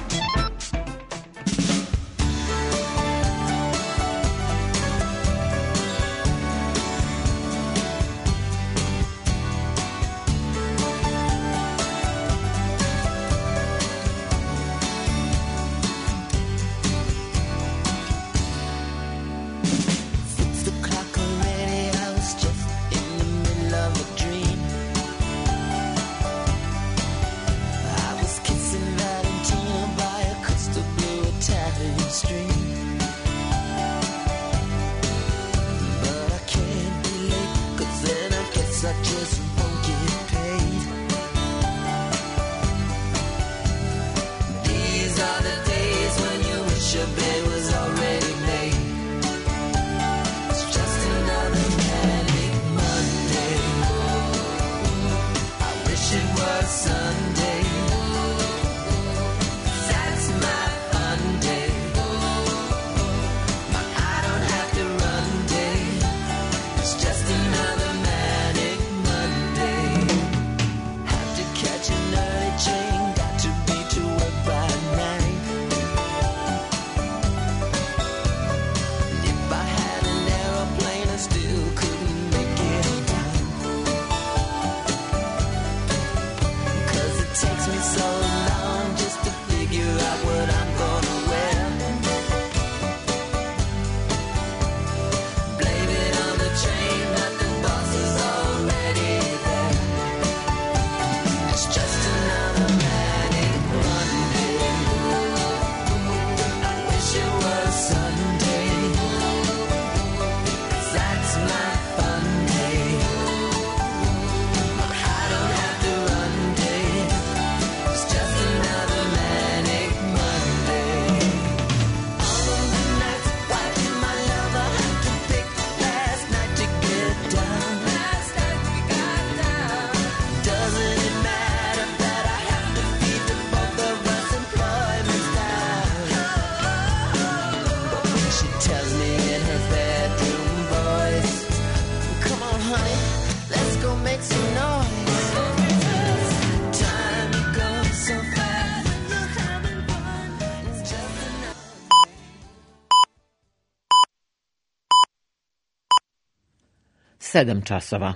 Sedam časova.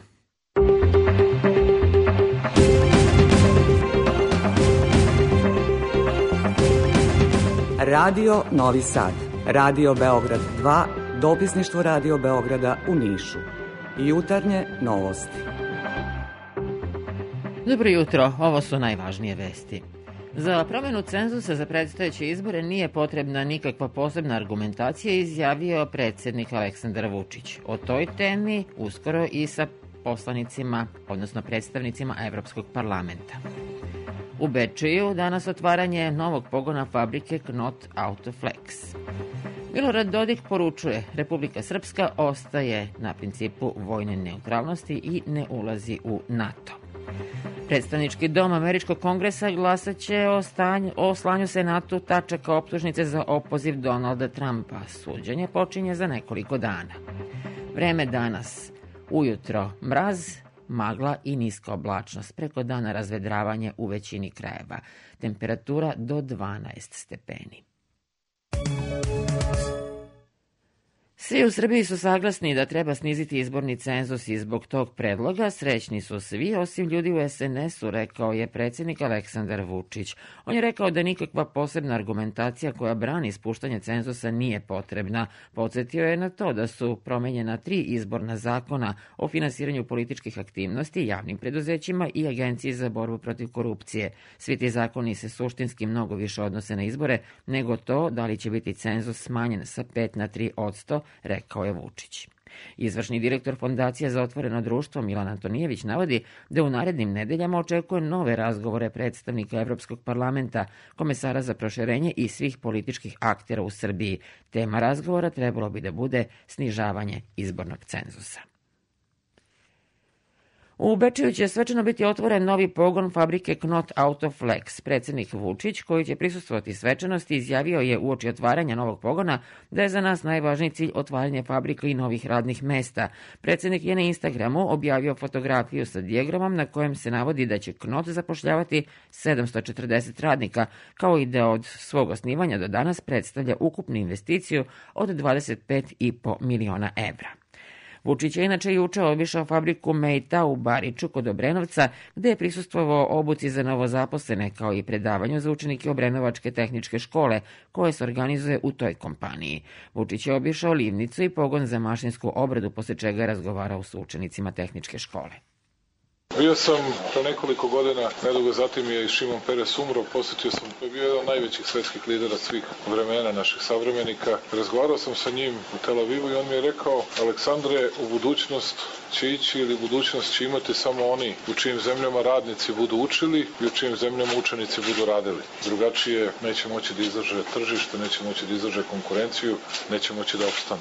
Radio Novi Sad, Radio Beograd 2, dopisništvo Radio Beograda u Nišu. Jutarnje novosti. Dobro jutro, ovo su najvažnije vesti. Za promjenu cenzusa za predstojeće izbore nije potrebna nikakva posebna argumentacija, izjavio predsjednik Aleksandar Vučić. O toj temi uskoro i sa poslanicima, odnosno predstavnicima Evropskog parlamenta. U Bečeju danas otvaranje novog pogona fabrike Knot Autoflex. Milorad Dodik poručuje, Republika Srpska ostaje na principu vojne neutralnosti i ne ulazi u NATO. Predstavnički dom Američkog kongresa glasaće o slanju Senatu tačaka optužnice za opoziv Donalda Trumpa. Suđenje počinje za nekoliko dana. Vreme danas. Ujutro mraz, magla i niska oblačnost. Preko dana razvedravanje u većini krajeva. Temperatura do 12 stepeni. Svi u Srbiji su saglasni da treba sniziti izborni cenzus i zbog tog predloga srećni su svi, osim ljudi u SNS-u, rekao je predsjednik Aleksandar Vučić. On je rekao da nikakva posebna argumentacija koja brani spuštanje cenzusa nije potrebna. Podsjetio je na to da su promenjena 3 izborna zakona o finansiranju političkih aktivnosti, javnim preduzećima i Agenciji za borbu protiv korupcije. Svi ti zakoni se suštinski mnogo više odnose na izbore nego to da li će biti cenzus smanjen sa 5 na 3%, rekao je Vučić. Izvršni direktor Fondacije za otvoreno društvo Milan Antonijević navodi da u narednim nedeljama očekuje nove razgovore predstavnika Evropskog parlamenta, komesara za proširenje i svih političkih aktera u Srbiji. Tema razgovora trebalo bi da bude snižavanje izbornog cenzusa. U Bečeju će svečano biti otvoren novi pogon fabrike Knot Autoflex. Predsjednik Vučić, koji će prisustvovati svečanosti, izjavio je uoči otvaranja novog pogona da je za nas najvažniji cilj otvaranje fabrika i novih radnih mesta. Predsjednik je na Instagramu objavio fotografiju sa dijagramom na kojem se navodi da će Knot zapošljavati 740 radnika, kao i da od svog osnivanja do danas predstavlja ukupnu investiciju od 25,5 miliona evra. Vučić je inače juče obišao fabriku Mejta u Bariču kod Obrenovca, gde je prisustvovao obuci za novozaposlene, kao i predavanju za učenike Obrenovačke tehničke škole, koje se organizuje u toj kompaniji. Vučić je obišao livnicu i pogon za mašinsku obradu, posle čega je razgovarao sa učenicima tehničke škole. Bio sam pre nekoliko godina, nedugo zatim je i Šimon Peres umro, posjetio sam, bio jedan od najvećih svetskih lidera svih vremena naših savremenika. Razgovarao sam sa njim u Tel Avivu i on mi je rekao: Aleksandre, u budućnost će ići ili budućnost će imati samo oni u čijim zemljama radnici budu učili i u čijim zemljama učenici budu radili. Drugačije neće moći da izdrže tržište, neće moći da izdrže konkurenciju, neće moći da opstanu.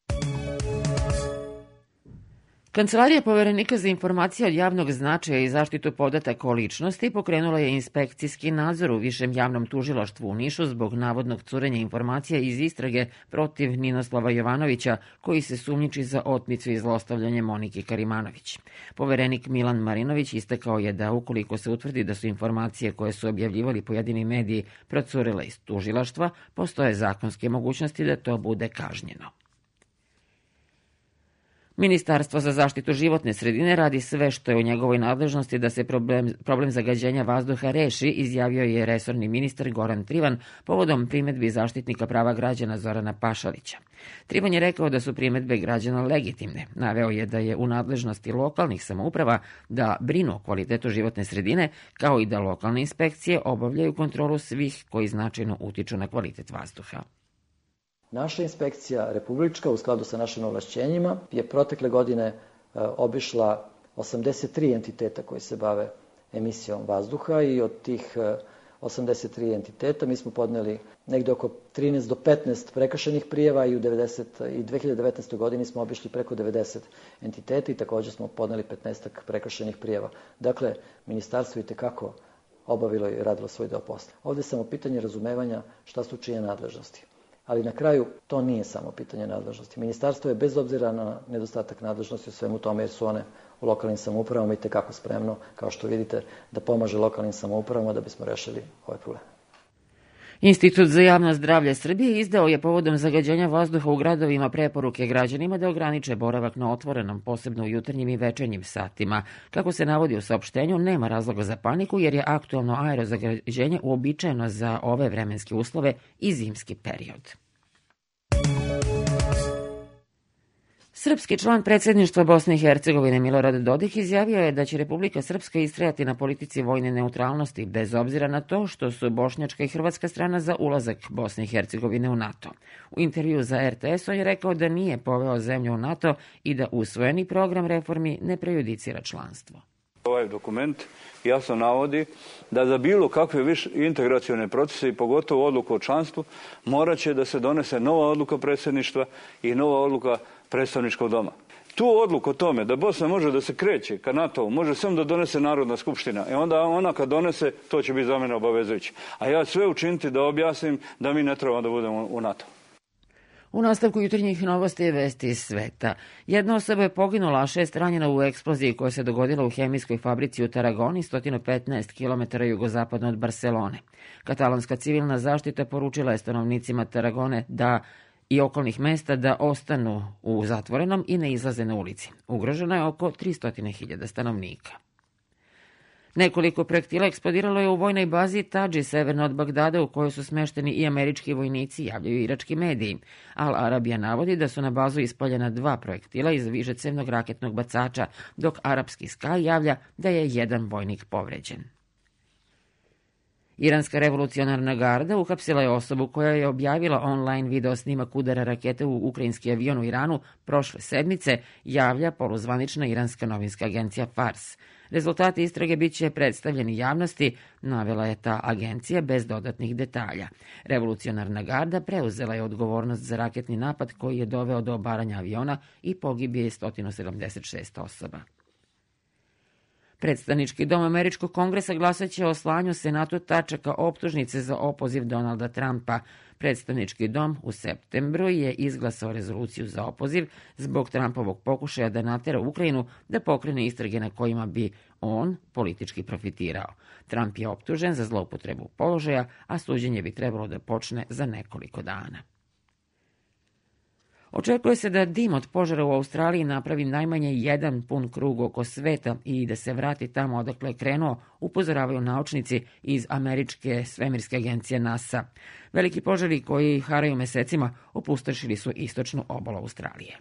Kancelarija Poverenika za informacije od javnog značaja i zaštitu podataka o ličnosti pokrenula je inspekcijski nadzor u Višem javnom tužilaštvu u Nišu zbog navodnog curenja informacija iz istrage protiv Ninoslava Jovanovića, koji se sumnjiči za otmicu i zlostavljanje Monike Karimanović. Poverenik Milan Marinović istakao je da ukoliko se utvrdi da su informacije koje su objavljivali pojedini mediji procurile iz tužilaštva, postoje zakonske mogućnosti da to bude kažnjeno. Ministarstvo za zaštitu životne sredine radi sve što je u njegovoj nadležnosti da se problem zagađenja vazduha reši, izjavio je resorni ministar Goran Trivan povodom primedbi zaštitnika prava građana Zorana Pašalića. Trivan je rekao da su primedbe građana legitimne. Naveo je da je u nadležnosti lokalnih samouprava da brinu o kvalitetu životne sredine, kao i da lokalne inspekcije obavljaju kontrolu svih koji značajno utiču na kvalitet vazduha. Naša inspekcija republička u skladu sa našim ovlašćenjima je protekle godine obišla 83 entiteta koji se bave emisijom vazduha i od tih 83 entiteta mi smo podneli negde oko 13 do 15 prekršenih prijava i u 2019. godini smo obišli preko 90 entiteta i također smo podneli 15 prekršenih prijava. Dakle, ministarstvo je tekako obavilo i radilo svoj deo posla. Ovde samo pitanje razumevanja šta su čije nadležnosti. Ali na kraju to nije samo pitanje nadležnosti. Ministarstvo je bez obzira na nedostatak nadležnosti u svemu tome, jer su one u lokalnim samoupravama i tekako spremno, kao što vidite, da pomaže lokalnim samoupravama da bismo rešili ovaj problem. Institut za javno zdravlje Srbije izdao je povodom zagađenja vazduha u gradovima preporuke građanima da ograniče boravak na otvorenom, posebno u jutarnjim i večernjim satima. Kako se navodi u saopštenju, nema razloga za paniku jer je aktuelno aerozagađenje uobičajeno za ove vremenske uslove i zimski period. Srpski član predsjedništva Bosne i Hercegovine Milorad Dodik izjavio je da će Republika Srpska istrajati na politici vojne neutralnosti, bez obzira na to što su bošnjačka i hrvatska strana za ulazak Bosne i Hercegovine u NATO. U intervju za RTS on je rekao da nije poveo zemlju u NATO i da usvojeni program reformi ne prejudicira članstvo. Ovaj dokument jasno navodi da za bilo kakve integracione procese i pogotovo odluku o članstvu morat će da se donese nova odluka predsjedništva i nova odluka predstavničkog doma. Tu odluku o tome da Bosna može da se kreće ka NATO-u može samo da donese Narodna skupština i onda ona kad donese to će biti za mene obavezujuće. A ja sve učiniti da objasnim da mi ne trebamo da budemo u NATO. U nastavku jutarnjih novosti je vesti iz sveta. Jedna osoba je poginula, a 6 ranjena u eksploziji koja se dogodila u hemijskoj fabrici u Taragoni, 115 km jugozapadno od Barcelone. Katalonska civilna zaštita poručila je stanovnicima Taragone i okolnih mesta da ostanu u zatvorenom i ne izlaze na ulici. Ugroženo je oko 300.000 stanovnika. Nekoliko projektila eksplodiralo je u vojnoj bazi Tadži, severno od Bagdada, u kojoj su smešteni i američki vojnici, javljaju irački mediji. Al Arabija navodi da su na bazu ispaljena 2 projektila iz višecevnog raketnog bacača, dok arapski Sky javlja da je 1 vojnik povređen. Iranska revolucionarna garda uhapsila je osobu koja je objavila online video snimak udara rakete u ukrajinski avion u Iranu prošle sedmice, javlja poluzvanična iranska novinska agencija Fars. Rezultati istrage bit će predstavljeni javnosti, navela je ta agencija bez dodatnih detalja. Revolucionarna garda preuzela je odgovornost za raketni napad koji je doveo do obaranja aviona i pogibije 176 osoba. Predstavnički dom Američkog kongresa glasaće o slanju Senatu tačaka optužnice za opoziv Donalda Trumpa. Predstavnički dom u septembru je izglasao rezoluciju za opoziv zbog Trumpovog pokušaja da natera Ukrajinu da pokrene istrage na kojima bi on politički profitirao. Trump je optužen za zloupotrebu položaja, a suđenje bi trebalo da počne za nekoliko dana. Očekuje se da dim od požara u Australiji napravi najmanje jedan pun krug oko sveta i da se vrati tamo odakle je krenuo, upozoravaju naučnici iz američke svemirske agencije NASA. Veliki požari koji haraju mesecima opustošili su istočnu obalu Australije.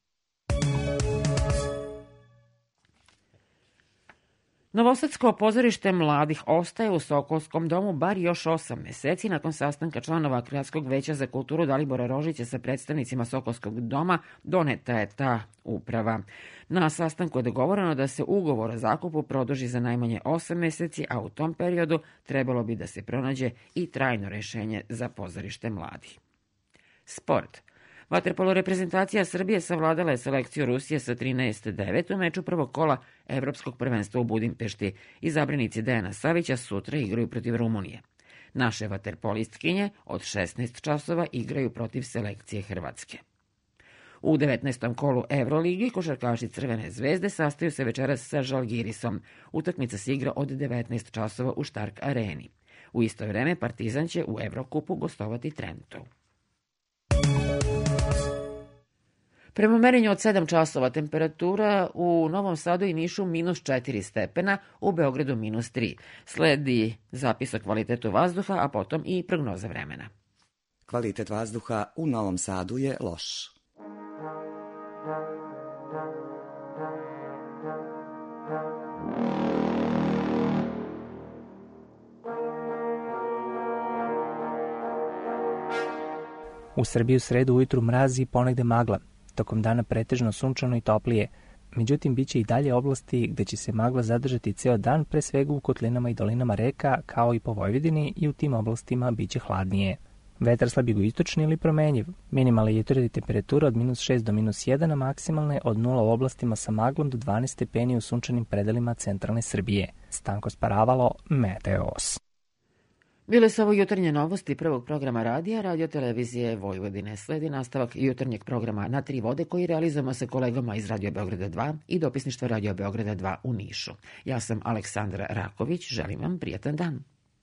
Novosadsko pozorište mladih ostaje u Sokolskom domu bar još 8 meseci nakon sastanka članova Gradskog veća za kulturu Dalibora Rožića sa predstavnicima Sokolskog doma. Doneta je ta uprava. Na sastanku je dogovoreno da se ugovor o zakupu produži za najmanje 8 meseci, a u tom periodu trebalo bi da se pronađe i trajno rešenje za pozorište mladih. Sport. Vaterpolo reprezentacija Srbije savladala je selekciju Rusije sa 13:9 u meču prvog kola Evropskog prvenstva u Budimpešti. Izabranici Dejana Savića sutra igraju protiv Rumunije. Naše vaterpolistkinje od 16 časova igraju protiv selekcije Hrvatske. U 19. kolu Evroligi košarkaši Crvene zvezde sastaju se večeras sa Žalgirisom. Utakmica se igra od 19 časova u Štark areni. U isto vreme Partizan će u Evrokupu gostovati Trentu. Prema merenju od 7 časova temperatura u Novom Sadu i Nišu -4 stepena, u Beogradu -3. Sledi zapis o kvalitetu vazduha, a potom i prognoza vremena. Kvalitet vazduha u Novom Sadu je loš. U Srbiji u sredu ujutru mrazi i ponegde magla. Tokom dana pretežno sunčano i toplije. Međutim, bit će i dalje oblasti gde će se magla zadržati ceo dan, pre svega u kotlinama i dolinama reka, kao i po Vojvodini, i u tim oblastima bit će hladnije. Vetar slab jugoistočni ili promenjiv. Minimalna jutarnja temperatura od -6 do -1, a maksimalne od 0 u oblastima sa maglom do 12 stepeni u sunčanim predelima centralne Srbije. Stanko Sparavalo, Meteos. Bile su ovo jutarnje novosti prvog programa radija Radio-televizije Vojvodine. Sledi nastavak jutarnjeg programa Na tri vode koji realizujemo sa kolegama iz Radio Beograda 2 i dopisništva Radio Beograda 2 u Nišu. Ja sam Aleksandra Raković, želim vam prijatan dan.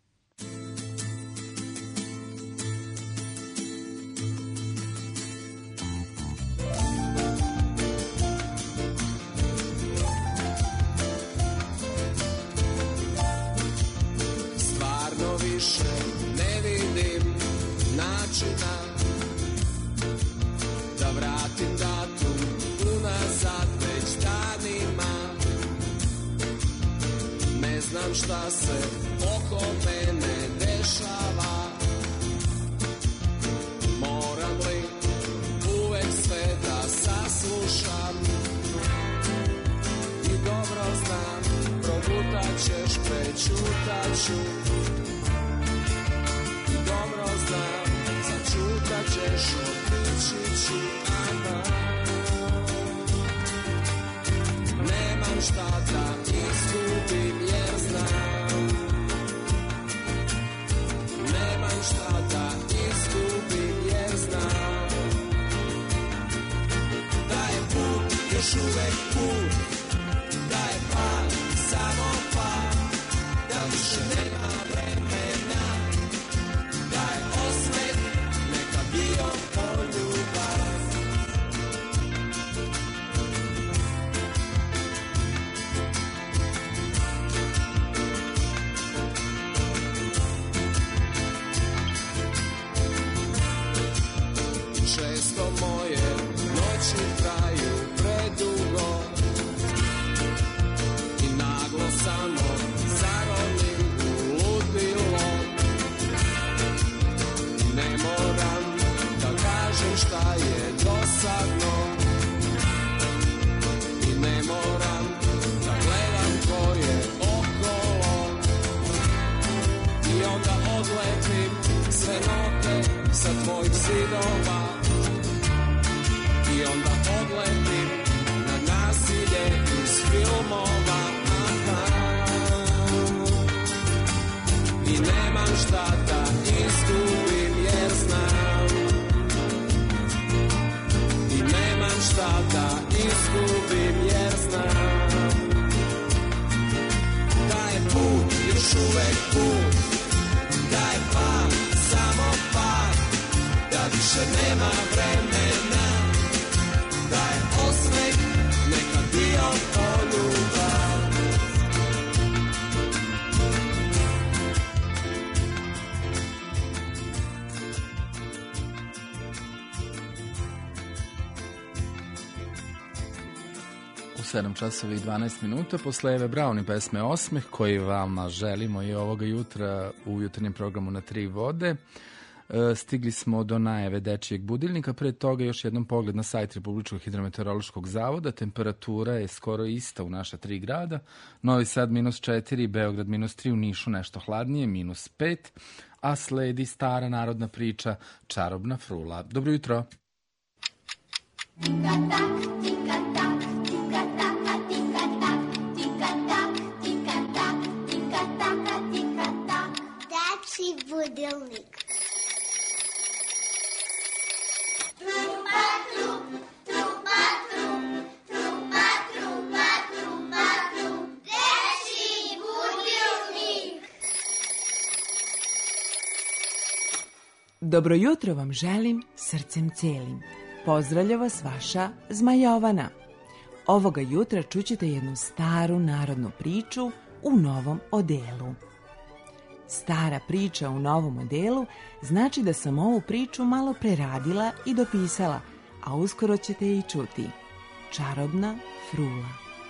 Ne vidim načina da vratim datum unazad već danima. Ne znam šta se oko mene dešava. Moram li uvek sve da saslušam? I dobro znam, progutat ćeš, prećutat ću. Dobro znam, začutat ćeš, otići ću, nemam šta da izgubim jer znam. Nemam šta da izgubim jer znam. Da je put još uvek put, da je pad samo pad, da više nema vremena. Bio poljubav. Često moje noći traju predugo i naglo samo zaronim u ludilo. Ne moram kažem šta je dosadno i ne moram da gledam ko je okolo. I onda odlepim sve note sa tvojih zidova. I onda odlepim na nasilje iz filmova. Aha. šta da izgubim jer znam i nemam šta da izgubim jer znam da je put još uvek put, da je pad samo pad, da više nema vremena, da je osmeh nekad bio poljubav. U 7 časova i 12 minuta posle Eve Braun i pesme Osmeh, koji vama želimo i ovoga jutra u jutarnjem programu Na tri vode. Stigli smo do najave dečijeg budilnika, pre toga još jednom pogled na sajt Republičkog hidrometeorološkog zavoda. Temperatura je skoro ista u naša 3 grada. Novi Sad -4, Beograd -3, u Nišu nešto hladnije, -5, a sledi stara narodna priča Čarobna frula. Dobro jutro. Dečiji budilnik. Dobro jutro vam želim srcem celim. Pozdravlja vas vaša Zmajovana. Ovoga jutra čućete jednu staru narodnu priču u novom odelu. Stara priča u novom odelu znači da sam ovu priču malo preradila i dopisala, a uskoro ćete je i čuti. Čarobna frula.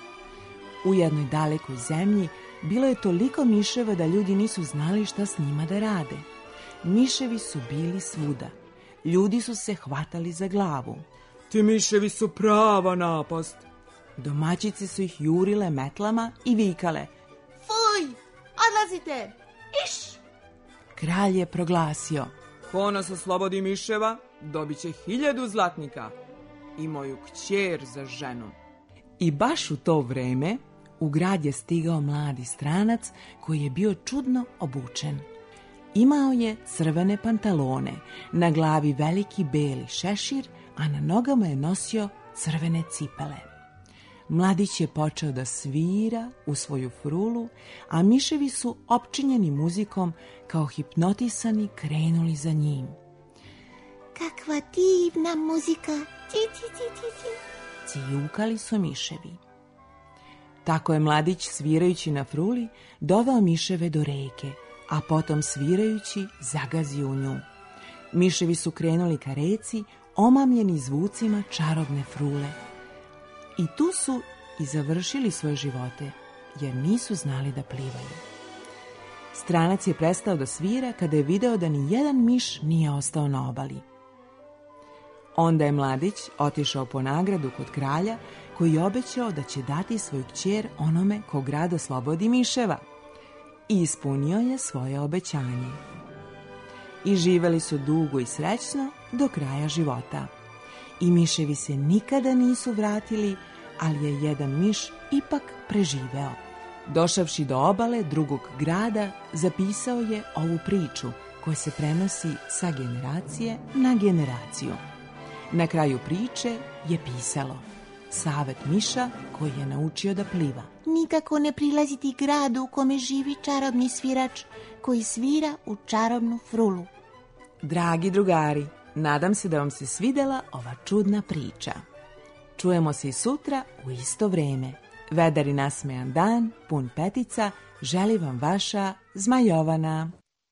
U jednoj dalekoj zemlji bilo je toliko miševa da ljudi nisu znali šta s njima da rade. Miševi su bili svuda. Ljudi su se hvatali za glavu. Ti miševi su prava napast. Domaćice su ih jurile metlama i vikale. Fuj, odlazite, iš! Kralj je proglasio. Ko nas oslobodi miševa, dobit će 1000 zlatnika i moju kćer za ženu. I baš u to vreme u grad je stigao mladi stranac koji je bio čudno obučen. Imao je crvene pantalone, na glavi veliki beli šešir, a na nogama je nosio crvene cipele. Mladić je počeo da svira u svoju frulu, a miševi su opčinjeni muzikom kao hipnotisani krenuli za njim. Kakva divna muzika, ti, ti, ti, ti, ti. Cijukali su miševi. Tako je mladić svirajući na fruli doveo miševe do reke, a potom svirajući zagazio u nju. Miševi su krenuli ka reci, omamljeni zvucima čarobne frule. I tu su i završili svoje živote, jer nisu znali da plivaju. Stranac je prestao da svira kada je video da ni jedan miš nije ostao na obali. Onda je mladić otišao po nagradu kod kralja, koji je obećao da će dati svoju kćer onome ko grad oslobodi miševa. I ispunio je svoje obećanje. I živeli su dugo i srećno do kraja života. I miševi se nikada nisu vratili, ali je jedan miš ipak preživeo. Došavši do obale drugog grada, zapisao je ovu priču koja se prenosi sa generacije na generaciju. Na kraju priče je pisalo: savet miša koji je naučio da pliva. Nikako ne prilaziti gradu u kome živi čarobni svirač koji svira u čarobnu frulu. Dragi drugari, nadam se da vam se svidela ova čudna priča. Čujemo se i sutra u isto vreme. Vedar i nasmejan dan, pun petica, želi vam vaša Zmajovana.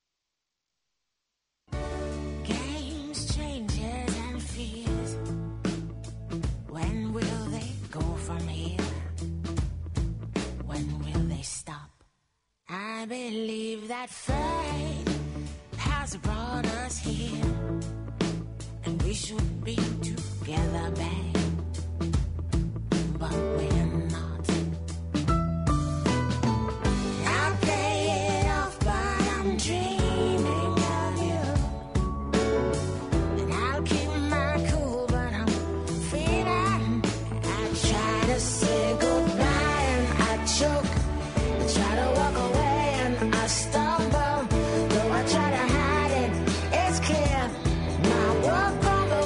I believe that fate has brought us here, and we should be together, babe, but we're not. I'll play it off, but I'm dreaming of you, and I'll keep my cool, but I'm feeling. I try to say goodbye and I choke, I try to walk away. I stumble, though I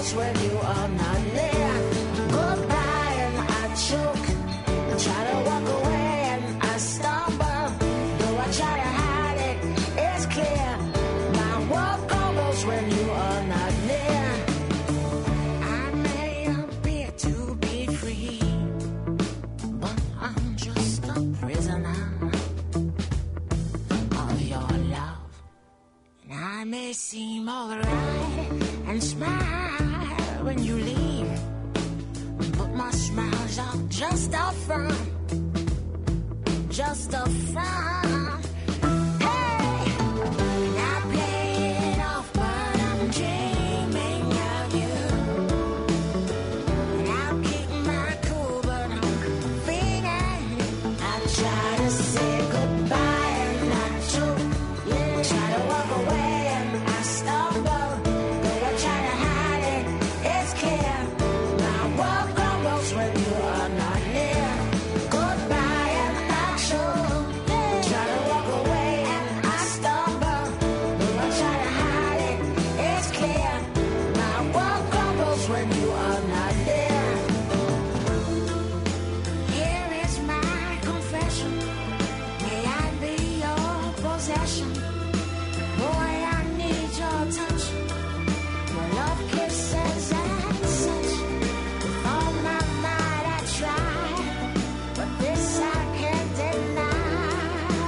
crumbles when you are not near. Goodbye and I choke, I try to walk away and I stumble. Though I try to hide it, it's clear. My world crumbles when you are not near. I may appear to be free, but I'm just a prisoner of your love. And I may seem alright and smile when you leave, but my smiles are just a front, just a front. Hey, and I play it off, but I'm dreaming of you. And I'll keep my cool, but I'm feeling. I try to say goodbye and I choke. I try to walk away and I stumble. Though I try to hide it, it's clear. My world crumbles when you are not near. Goodbye and I choke. Try to walk away and I stumble. Though I try to hide it, it's clear. My world crumbles when you are not there. Here is my confession. May I be your possession? Boy, I need your touch, your love, kisses, and such. With all my might I try, but this I can't deny.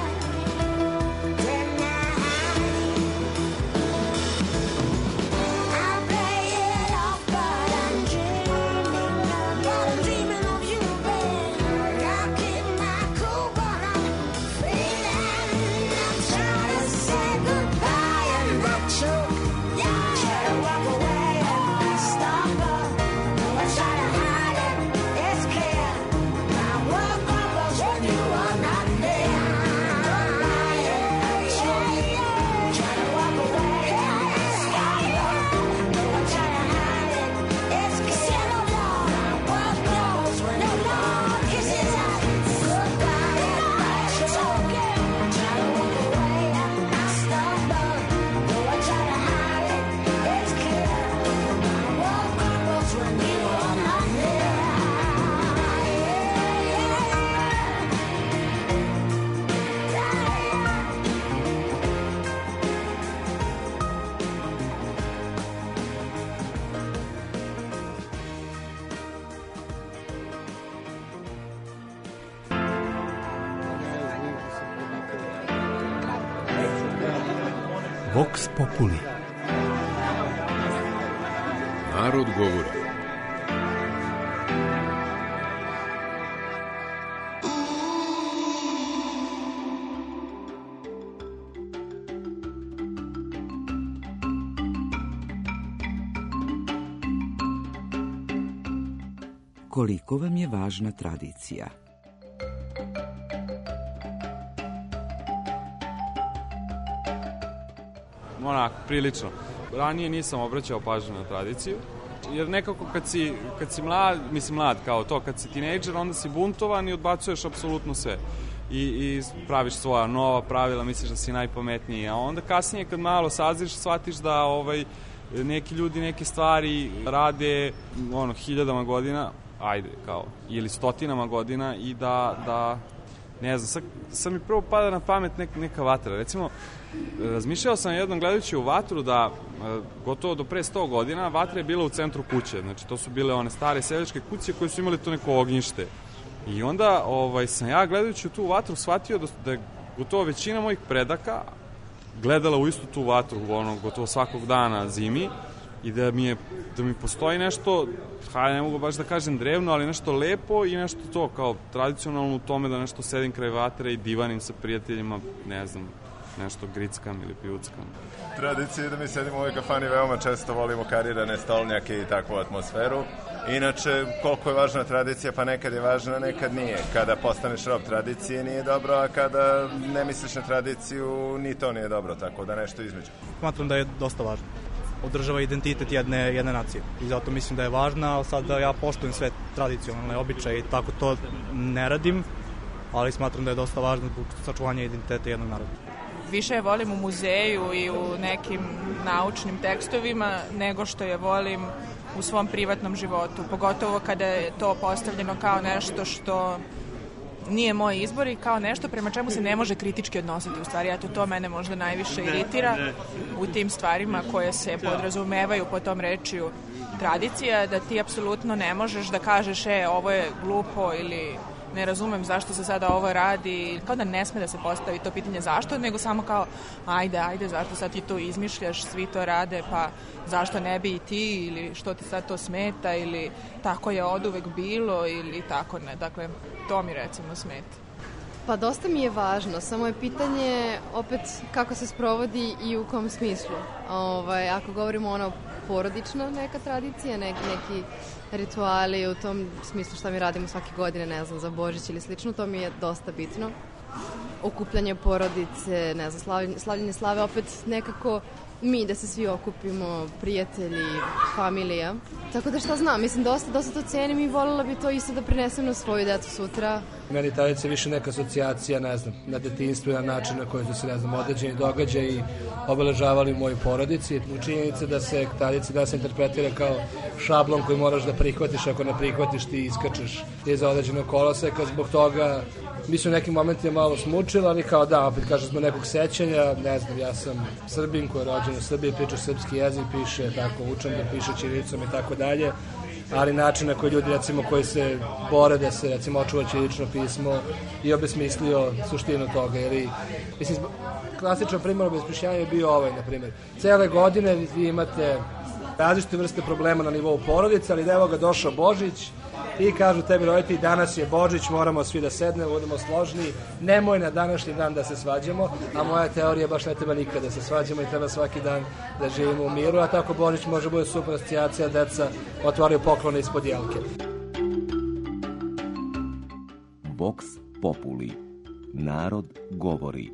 I play it off, but I'm dreaming of you, babe. I keep my cool, but I'm feeling. I'm trying to say goodbye and I choke. Try to walk away and I stumble. Though I try to hide it, it's clear. My world crumbles when you are not there. Goodbye and I choke. Try to walk away and I stumble. Though I try to hide it, it's clear. My world crumbles when you are not there. Goodbye and I choke. Try to walk away and I stumble. Though I try to hide it, it's clear. My world crumbles when you are not there. Vox Populi. Narod govori. Koliko vam je važna tradicija? Onako, prilično. Ranije nisam obraćao pažnju na tradiciju, jer nekako kad si mlad kao to, kad si tinejdžer, onda si buntovan i odbacuješ apsolutno sve. I praviš svoja nova pravila, misliš da si najpametniji, a onda kasnije kad malo sazriš, shvatiš da neki ljudi neke stvari rade hiljadama godina, ili stotinama godina i da ne znam, sad mi prvo pada na pamet neka vatra. Recimo, razmišljao sam jednom gledajući u vatru da gotovo do pre 100 godina vatra je bila u centru kuće. Znači, to su bile one stare seljačke kuće koje su imali to neko ognjište. I onda sam ja gledajući u tu vatru shvatio da je gotovo većina mojih predaka gledala u istu tu vatru gotovo svakog dana zimi i da mi postoji nešto, ne mogu baš da kažem drevno, ali nešto lepo i nešto to kao tradicionalno u tome da nešto sedim kraj vatre i divanim sa prijateljima, ne znam, nešto grickam ili pivuckam. Tradicija je da mi sedimo u ovoj kafani, veoma često volimo karirane stolnjake i takvu atmosferu. Inače, koliko je važna tradicija, pa nekad je važna, nekad nije. Kada postaneš rob tradicije nije dobro, a kada ne misliš na tradiciju, ni to nije dobro, tako da nešto između. Smatram da je dosta važno. Održava identitet jedne nacije i zato mislim da je važna, ali sad da ja poštujem sve tradicionalne običaje i tako to ne radim, ali smatram da je dosta važno zbog sačuvanja identiteta jednog naroda. više je volim u muzeju i u nekim naučnim tekstovima nego što je volim u svom privatnom životu, pogotovo kada je to postavljeno kao nešto što nije moj izbor i kao nešto prema čemu se ne može kritički odnositi. U stvari, eto, to mene možda najviše iritira u tim stvarima koje se podrazumevaju po tom rečju tradicija, da ti apsolutno ne možeš da kažeš ovo je glupo ili ne razumem zašto se sada ovo radi, kao da ne sme da se postavi to pitanje zašto, nego samo kao ajde, zašto sad ti to izmišljaš, svi to rade, pa zašto ne bi i ti, ili što ti sad to smeta, ili tako je oduvek bilo, ili tako ne. Dakle, to mi recimo smeta. Pa dosta mi je važno, samo je pitanje opet kako se sprovodi i u kom smislu. Ako govorimo porodična neka tradicija, neki rituali u tom smislu šta mi radimo svake godine, ne znam, za Božić ili slično, to mi je dosta bitno. Okupljanje porodice, ne znam, slavljenje slave, opet nekako mi da se svi okupimo, prijatelji, familija. Tako da šta znam, mislim, dosta to cenim i voljela bi to isto da prinesem na svoju decu sutra. Meni tradicija je više neka asocijacija, ne znam, na detinjstvu i na način na koji su se, ne znam, određeni događaji obeležavali u mojoj porodici. U činjenici da se tradicija da se interpretira kao šablon koji moraš da prihvatiš, ako ne prihvatiš ti iskačeš iza određenog koloseka, zbog toga mi su u nekim momentima malo smučili, ali kao da, opet kažem, zbog nekog sećanja, ne znam, ja sam Srbin koji je rođen u Srbiji, priča srpski jezik, piše, tako, učem da piše ćirilicom i tako dalje, ali način na koji ljudi, recimo, koji se bore da se, recimo, očuva ćirilično pismo i obesmislio suštinu toga, jer mislim, klasičan primjer obesmišljanja je bio na primjer. Cele godine vi imate različite vrste problema na nivou porodice, ali da evo ga došao Božić i kažu tebi roditelji, danas je Božić, moramo svi da sednemo, budemo složni, nemoj na današnji dan da se svađamo, a moja teorija baš ne treba nikada da se svađamo i treba svaki dan da živimo u miru, a tako Božić može bude super asocijacija, deca otvaraju poklone ispod jelke. Vox Populi. Narod govori.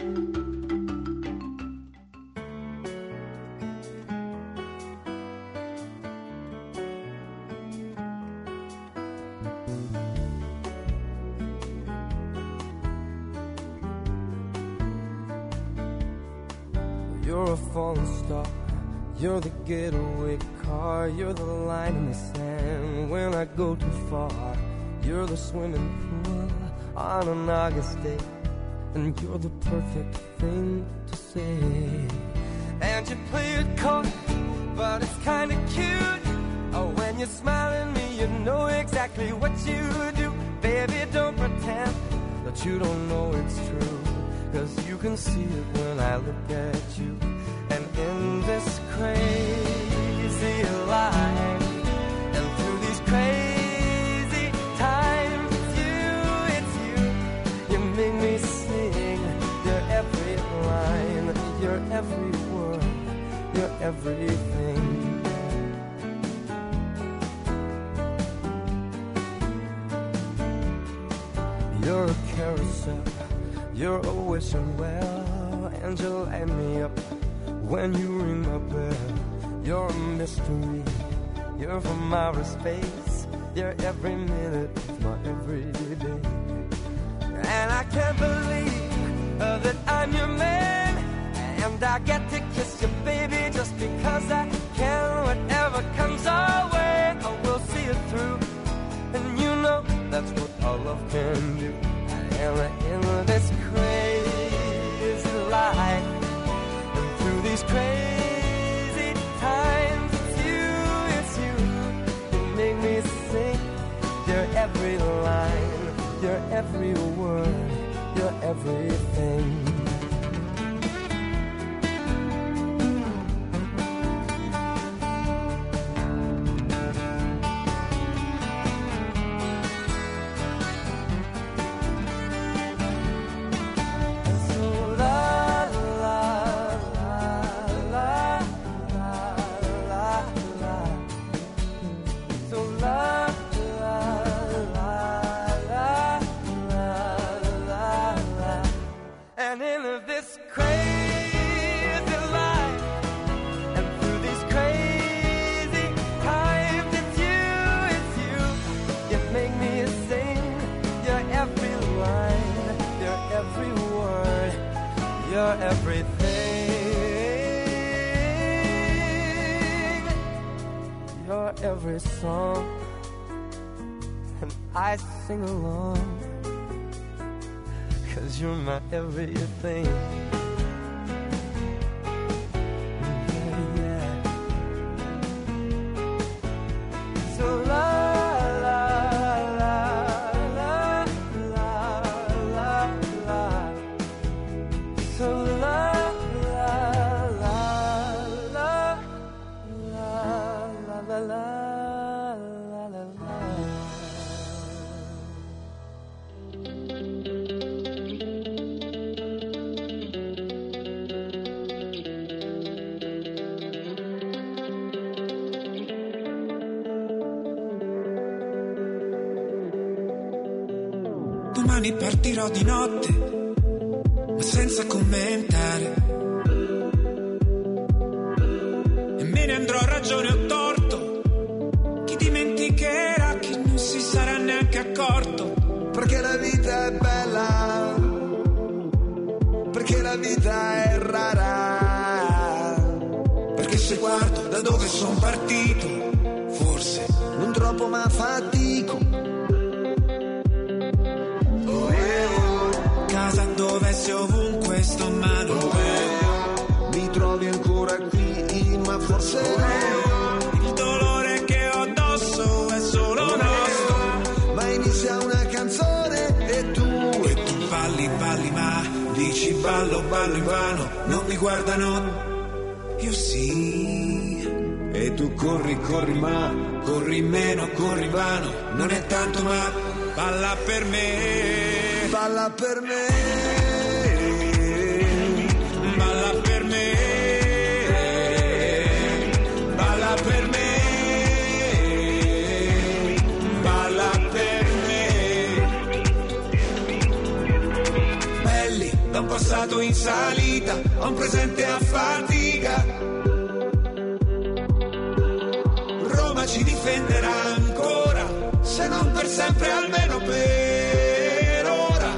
You're a falling star, you're the getaway car, you're the line in the sand when I go too far. You're the swimming pool on an August day, and you're the perfect thing to say. And you play it cold, but it's kinda cute. Oh, when you smile at me, you know exactly what you do. Baby, don't pretend that you don't know it's true, 'cause you can see it when I look at you. And in this crazy life, and through these crazy times, it's you, you make me sing your every line, your every word, your everything. You're a carousel, you're a wishing well, and you light me up when you ring my bell. You're a mystery, you're from outer space, you're every minute of my everyday. And I can't believe that I'm your man, and I get to kiss you, baby, just because I can. Whatever comes our way, I will see it through, and you know that's what our love can do. And in this crazy life, and through these crazy times, it's you, you make me sing your every line, your every word, your everything. And your every song, and I sing along, 'cause you're my everything. Yeah, yeah. So la la la la la la la. So la la la la la la la la la la. Domani partirò di notte, ma senza commentare, e me ne andrò a ragione o torto. Chi dimenticherà, chi non si sarà neanche accorto. Perché la vita è bella, perché la vita è rara, Perché se guardo da dove sono partito, forse non troppo ma fatico. casa dove sei ovunque sto mano in mano. Mi trovi ancora qui, ma forse Il dolore che ho addosso è solo nostro. ma inizia una canzone e tu balli, balli, ma dici ballo, ballo in vano. Non mi guardano, io sì. E tu corri, corri, ma corri meno, corri vano. Non è tanto, ma balla per me, balla per me, balla per me, balla per me, balla per me. Belli da un passato in salita, a un presente a fatica. Roma ci difenderà ancora, se non per sempre almeno per ora.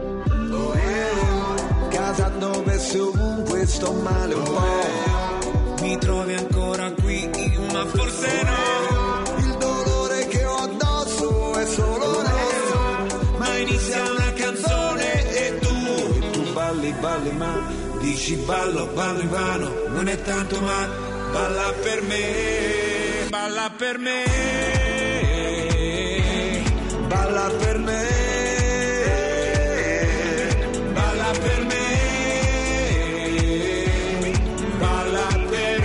casa dove sei ovunque sto male un po'. Mi trovi ancora qui, ma forse no. Il dolore che ho addosso è solo nostro, Ma inizia una canzone e tu balli, balli, ma dici ballo, ballo in vano. Non è tanto, ma balla per me, balla per me, balla per me, balla per me, balla per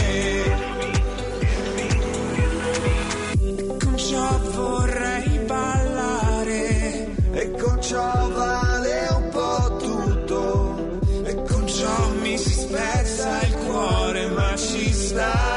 me. Con ciò vorrei ballare, e con ciò vale un po' tutto, e con ciò mi si spezza il cuore, ma ci sta.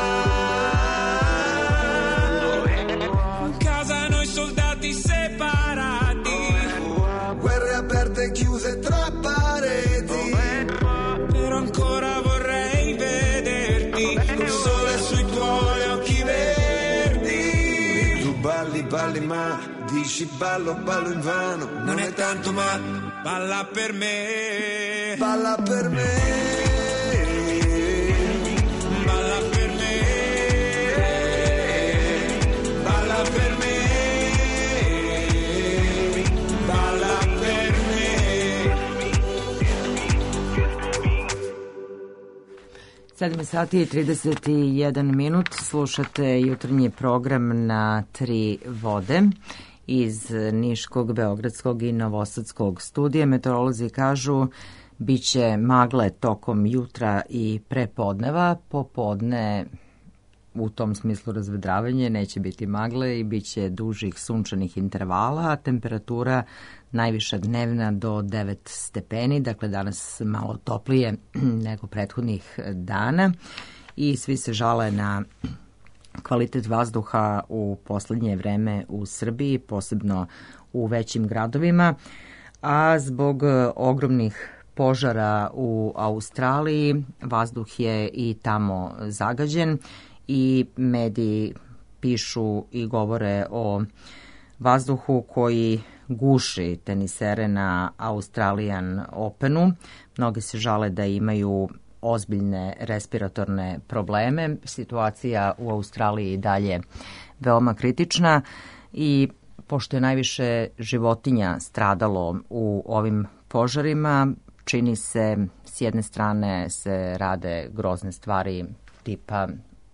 Casa noi soldati separati, guerre aperte e chiuse tra pareti, però ancora vorrei vederti, col sole sui tuoi occhi verdi. e tu balli, balli, ma dici ballo, ballo in vano. Non è tanto, ma balla per me, Balla per me, balla per me, balla per me, balla per me. 7 sati i 31 minut, slušate jutarnji program na 3 vode iz Niškog, Beogradskog i Novosadskog studija. Meteorolozi kažu biće magle tokom jutra i prepodneva, popodne u tom smislu razvedravanje, neće biti magle i bit će dužih sunčanih intervala, a temperatura najviša dnevna do 9 stepeni, dakle danas malo toplije nego prethodnih dana i svi se žale na kvalitet vazduha u poslednje vreme u Srbiji, posebno u većim gradovima, a zbog ogromnih požara u Australiji vazduh je i tamo zagađen i mediji pišu i govore o vazduhu koji guši tenisere na Australian Openu. Mnogi se žale da imaju ozbiljne respiratorne probleme. Situacija u Australiji i dalje veoma kritična i pošto je najviše životinja stradalo u ovim požarima, čini se, s jedne strane se rade grozne stvari tipa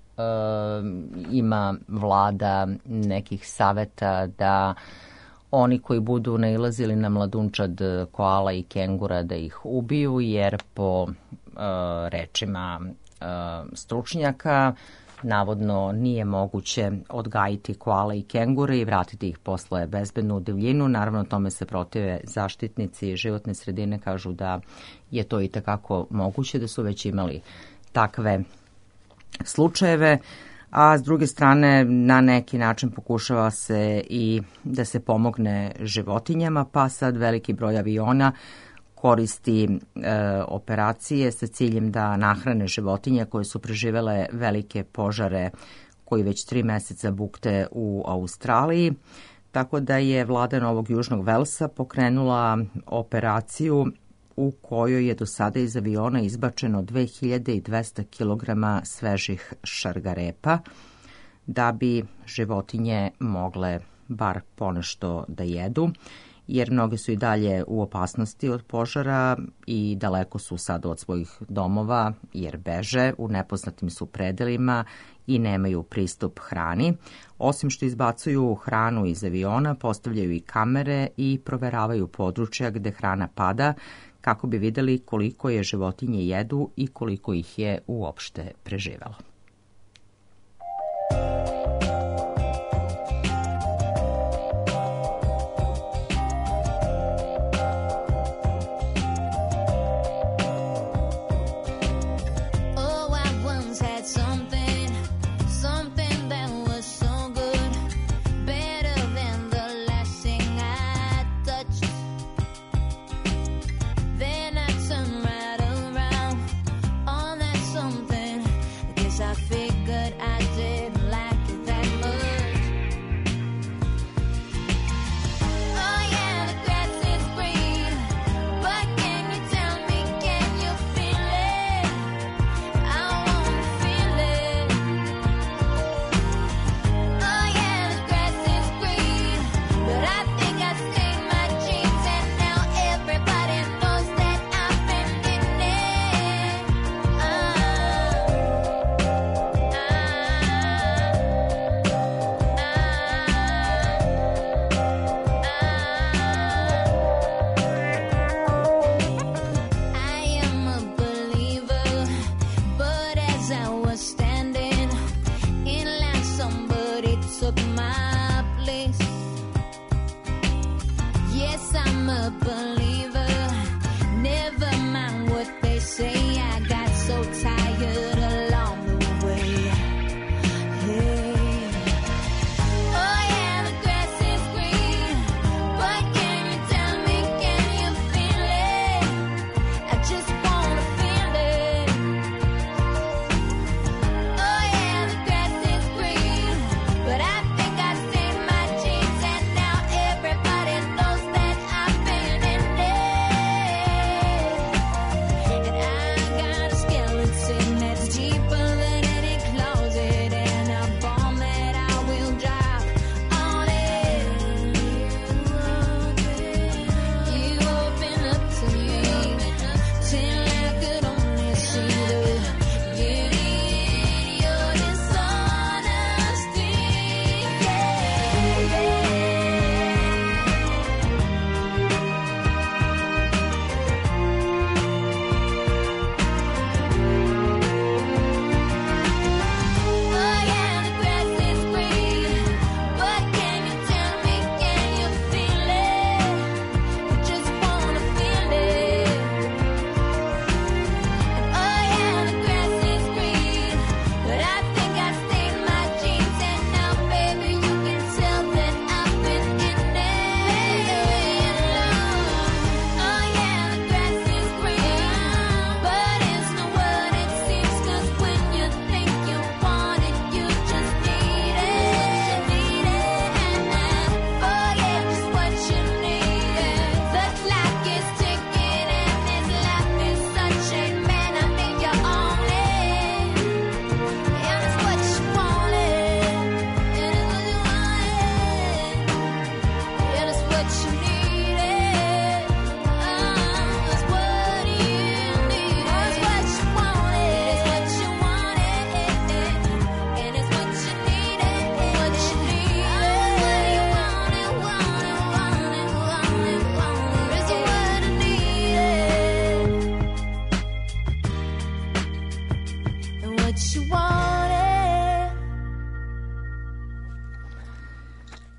ima vlada nekih saveta da oni koji budu nailazili na mladunčad koala i kengura da ih ubiju, jer po rečima stručnjaka navodno nije moguće odgajiti koala i kengure i vratiti ih posle bezbednu u divljinu. Naravno, tome se protive zaštitnici životne sredine, kažu da je to i takako moguće, da su već imali takve slučajeve, a s druge strane na neki način pokušava se i da se pomogne životinjama, pa sad veliki broj aviona koristi operacije sa ciljem da nahrane životinje koje su preživele velike požare koji već 3 meseca bukte u Australiji. Tako da je vlada Novog Južnog Velsa pokrenula operaciju u kojoj je do sada iz aviona izbačeno 2200 kg svežih šargarepa da bi životinje mogle bar ponešto da jedu, jer mnoge su i dalje u opasnosti od požara i daleko su sad od svojih domova, jer beže, u nepoznatim su predelima i nemaju pristup hrani. Osim što izbacuju hranu iz aviona, postavljaju i kamere i proveravaju područja gde hrana pada, kako bi videli koliko je životinje jedu i koliko ih je uopšte preživelo.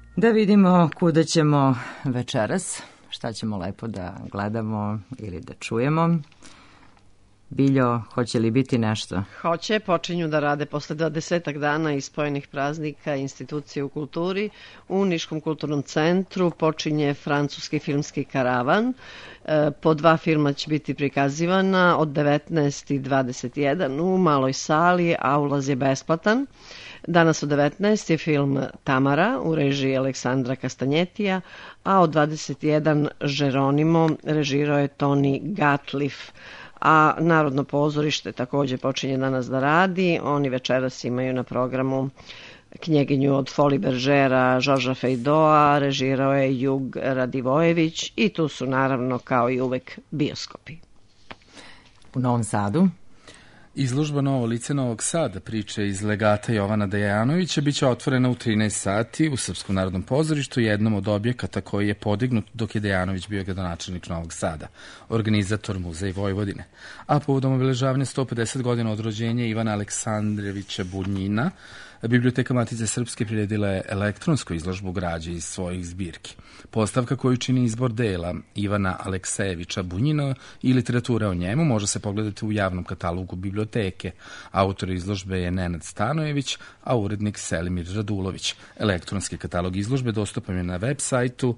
Da vidimo kuda ćemo večeras, šta ćemo lepo da gledamo ili da čujemo. Biljo, hoće li biti nešto? Hoće, počinju da rade posle 20 dana iz spojenih praznika institucije u kulturi. U Niškom kulturnom centru počinje francuski filmski karavan. Po 2 filma će biti prikazivana od 19 i 21 u maloj sali, a ulaz je besplatan. Danas od 19 je film Tamara u režiji Aleksandra Kastanjetija, a od 21 Žeronimo režirao je Toni Gatlif. A Narodno pozorište takođe počinje danas da radi. Oni večeras imaju na programu Knjeginju od Foli Beržera Žorža Fejdoa, režirao je Jug Radivojević i tu su naravno kao i uvek bioskopi. U Novom Sadu? Izložba Novo lice Novog Sada, priče iz legata Jovana Dejanovića, biće otvorena u 13 sati u Srpskom narodnom pozorištu, jednom od objekata koji je podignut dok je Dejanović bio gradonačelnik Novog Sada, organizator Muzej Vojvodine. A povodom obeležavanja 150 godina od rođenja Ivana Aleksandrevića Bunjina, Biblioteka Matice Srpske priredila je elektronsku izložbu građe iz svojih zbirki. Postavka koju čini izbor dela Ivana Aleksejevića Bunjina i literatura o njemu može se pogledati u javnom katalogu biblioteke. Autor izložbe je Nenad Stanojević, a urednik Selimir Radulović. Elektronski katalog izložbe dostupan je na web sajtu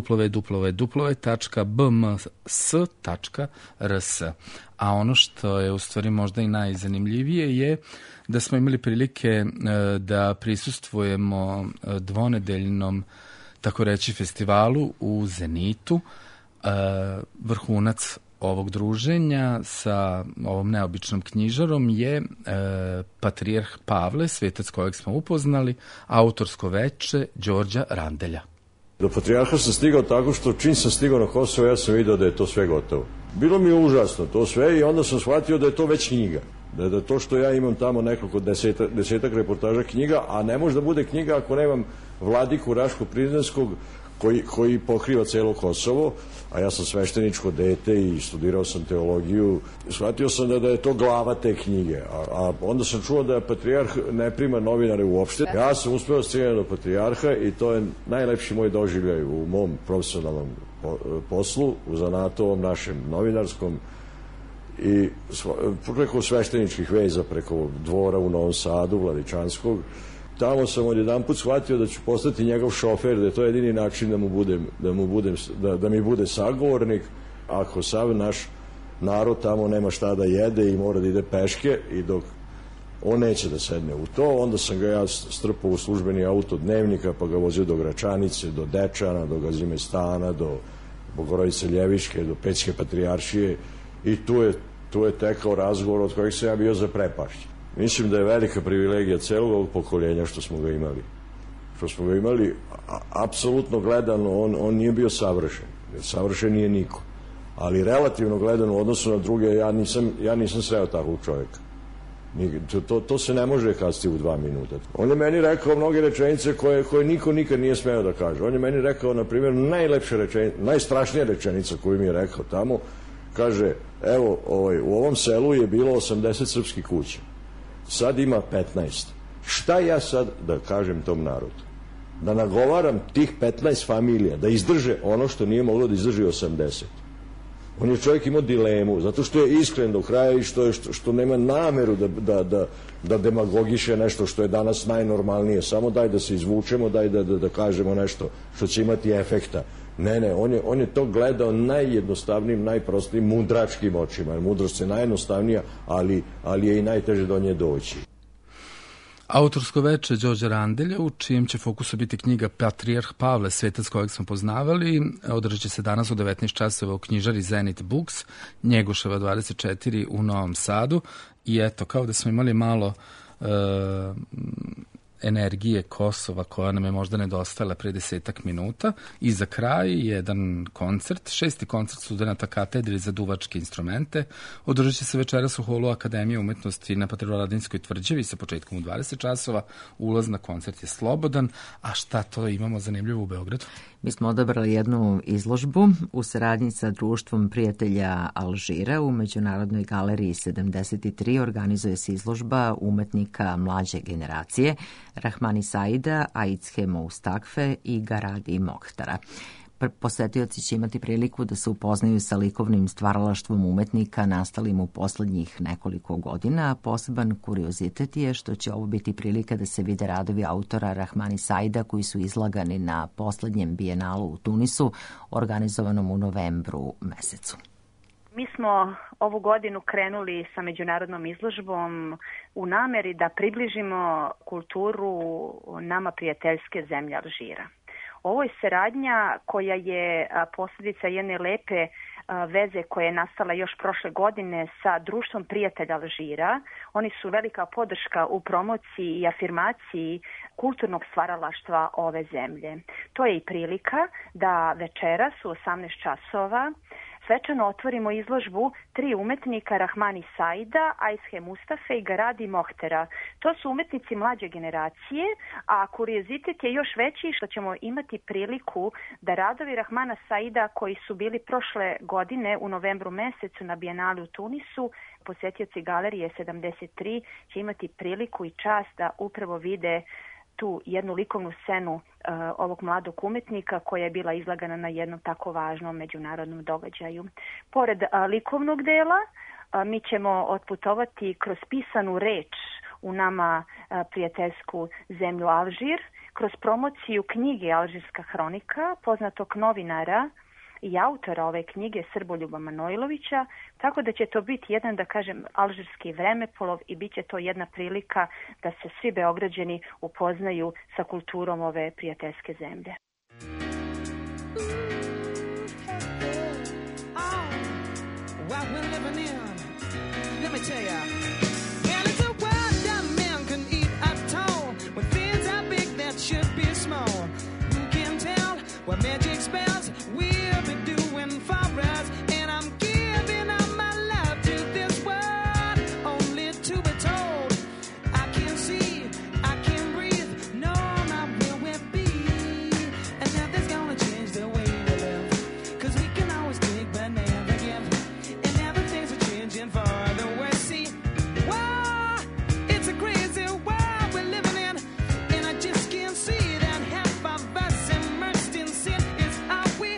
www.bms.rs. A ono što je u stvari možda i najzanimljivije je da smo imali prilike da prisustvujemo dvonedeljnom, tako reći, festivalu u Zenitu. Vrhunac ovog druženja sa ovom neobičnom knjižarom je Patrijarh Pavle, svetac kojeg smo upoznali, autorsko veče Đorđa Randelja. Do Patrijarha sam stigao tako što čim sam stigao na Kosovo ja sam vidio da je to sve gotovo. Bilo mi je užasno to sve i onda sam shvatio da je to već knjiga. Da to što ja imam tamo nekoliko desetak reportaža knjiga, a ne može da bude knjiga ako nemam Vladiku Raško-Prizrenskog koji pokriva celo Kosovo, a ja sam svešteničko dete i studirao sam teologiju. Shvatio sam da je to glava te knjige, a onda sam čuo da Patrijarh ne prima novinare uopšte. Ja sam uspeo stigati do Patrijarha i to je najlepši moj doživljaj u mom profesionalnom poslu, u zanatovom našem novinarskom, i preko svešteničkih veza, preko dvora u Novom Sadu, Vladičanskog. Tamo sam odjedanput shvatio da ću postati njegov šofer, da je to jedini način da mi bude sagovornik. Ako sav naš narod tamo nema šta da jede i mora da ide peške i dok on neće da sedne u to, onda sam ga ja strpao u službeni auto Dnevnika, pa ga vozio do Gračanice, do Dečana, do Gazimestana, do Bogorodice Ljeviške, do Pećke Patrijaršije i tu je tekao razgovor od kojeg sam ja bio zaprepašćen. Mislim da je velika privilegija celog ovog pokoljenja što smo ga imali. Apsolutno gledano, on nije bio savršen. Savršen nije niko. Ali relativno gledano u odnosu na druge, ja nisam sreo takvog čovjeka. To se ne može kazati u 2 minuta. On je meni rekao mnoge rečenice koje niko nikad nije smeo da kaže. On je meni rekao, na primjer, najstrašnija rečenica koju mi je rekao tamo, kaže, evo, u ovom selu je bilo 80 srpskih kuća. Sad ima 15. Šta ja sad da kažem tom narodu? Da nagovaram tih 15 familija da izdrže ono što nije moglo da izdrži 80. On je čovjek imao dilemu, zato što je iskren do kraja i što nema nameru da demagogiše nešto što je danas najnormalnije. Samo daj da se izvučemo, daj da kažemo nešto što će imati efekta. Ne, on je to gledao najjednostavnijim, najprostijim, mudračkim očima. Mudrost je najjednostavnija, ali je i najteže do nje doći. Autorsko veče Đorđa Randelja, u čijem će fokusu biti knjiga Patrijarh Pavle, svetac kojeg smo poznavali, održat će se danas u 19 časova u knjižari Zenit Books, Njegoševa 24 u Novom Sadu. I eto, kao da smo imali malo energije Kosova koja nam je možda nedostajala pre 10 minuta. I za kraj jedan koncert, 6. koncert studenata katedri za duvačke instrumente. Održat će se večeras u holu Akademije umetnosti na Petrovaradinskoj tvrđavi sa početkom u 20 časova. Ulaz na koncert je slobodan. A šta to imamo zanimljivo u Beogradu? Mi smo odabrali jednu izložbu u saradnji sa Društvom prijatelja Alžira u Međunarodnoj galeriji 73. Organizuje se izložba umetnika mlađe generacije Rahmani Saida, Aicke Moustakfe i Garadi Mokhtara. Posetioci će imati priliku da se upoznaju sa likovnim stvaralaštvom umetnika nastalim u poslednjih nekoliko godina. Poseban kuriozitet je što će ovo biti prilika da se vide radovi autora Rahmani Saida koji su izlagani na poslednjem bijenalu u Tunisu, organizovanom u novembru mesecu. Mi smo ovu godinu krenuli sa međunarodnom izložbom u nameri da približimo kulturu nama prijateljske zemlje Alžira. Ovo je saradnja koja je posljedica jedne lepe veze koja je nastala još prošle godine sa Društvom prijatelja Alžira. Oni su velika podrška u promociji i afirmaciji kulturnog stvaralaštva ove zemlje. To je i prilika da večeras u 18 časova svečano otvorimo izložbu 3 umetnika Rahmani Saida, Aicke Moustakfe i Garadi Mokhtara. To su umetnici mlađe generacije, a kuriozitet je još veći što ćemo imati priliku da radovi Rahmana Saida koji su bili prošle godine u novembru mesecu na Bijenali u Tunisu, posetioci galerije 73 će imati priliku i čast da upravo vide tu jednu likovnu scenu ovog mladog umetnika koja je bila izlagana na jednom tako važnom međunarodnom događaju. Pored likovnog dela, mi ćemo otputovati kroz pisanu reč u nama prijateljsku zemlju Alžir, kroz promociju knjige Alžirska hronika, poznatog novinara i autora ove knjige Srboljuba Manojlovića, tako da će to biti jedan, da kažem, alžirski vremeplov i bit će to jedna prilika da se svi Beograđani upoznaju sa kulturom ove prijateljske zemlje. I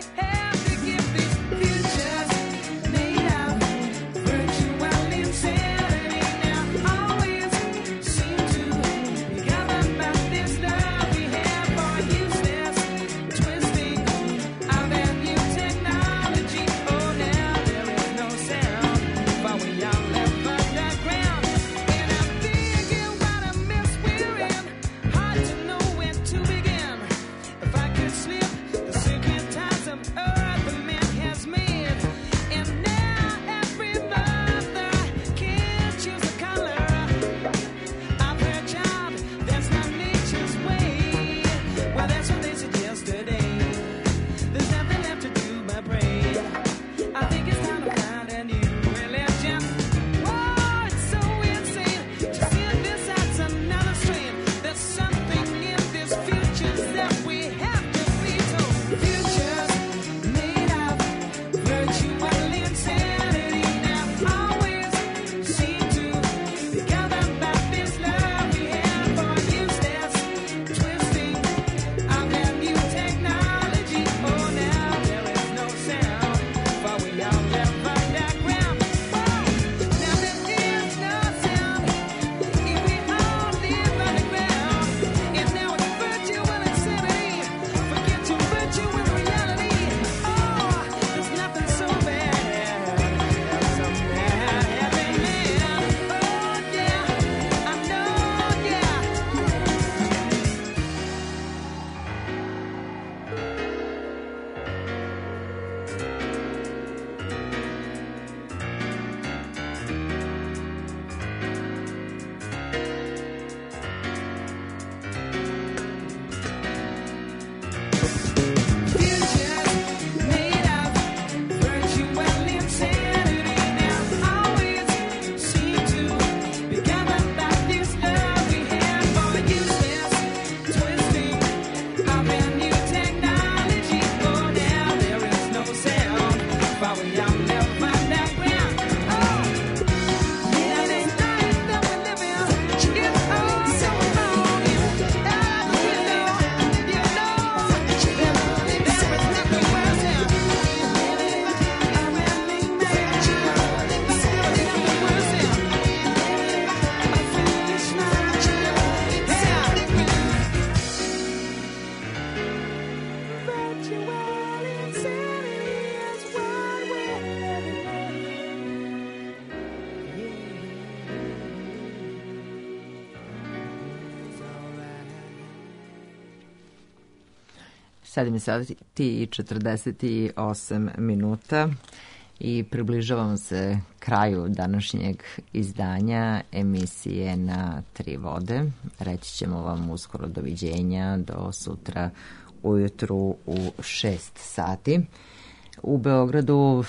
7 sati i 48 minuta i približavamo se kraju današnjeg izdanja emisije Na tri vode. Reći ćemo vam uskoro doviđenja do sutra ujutru u 6 sati. U Beogradu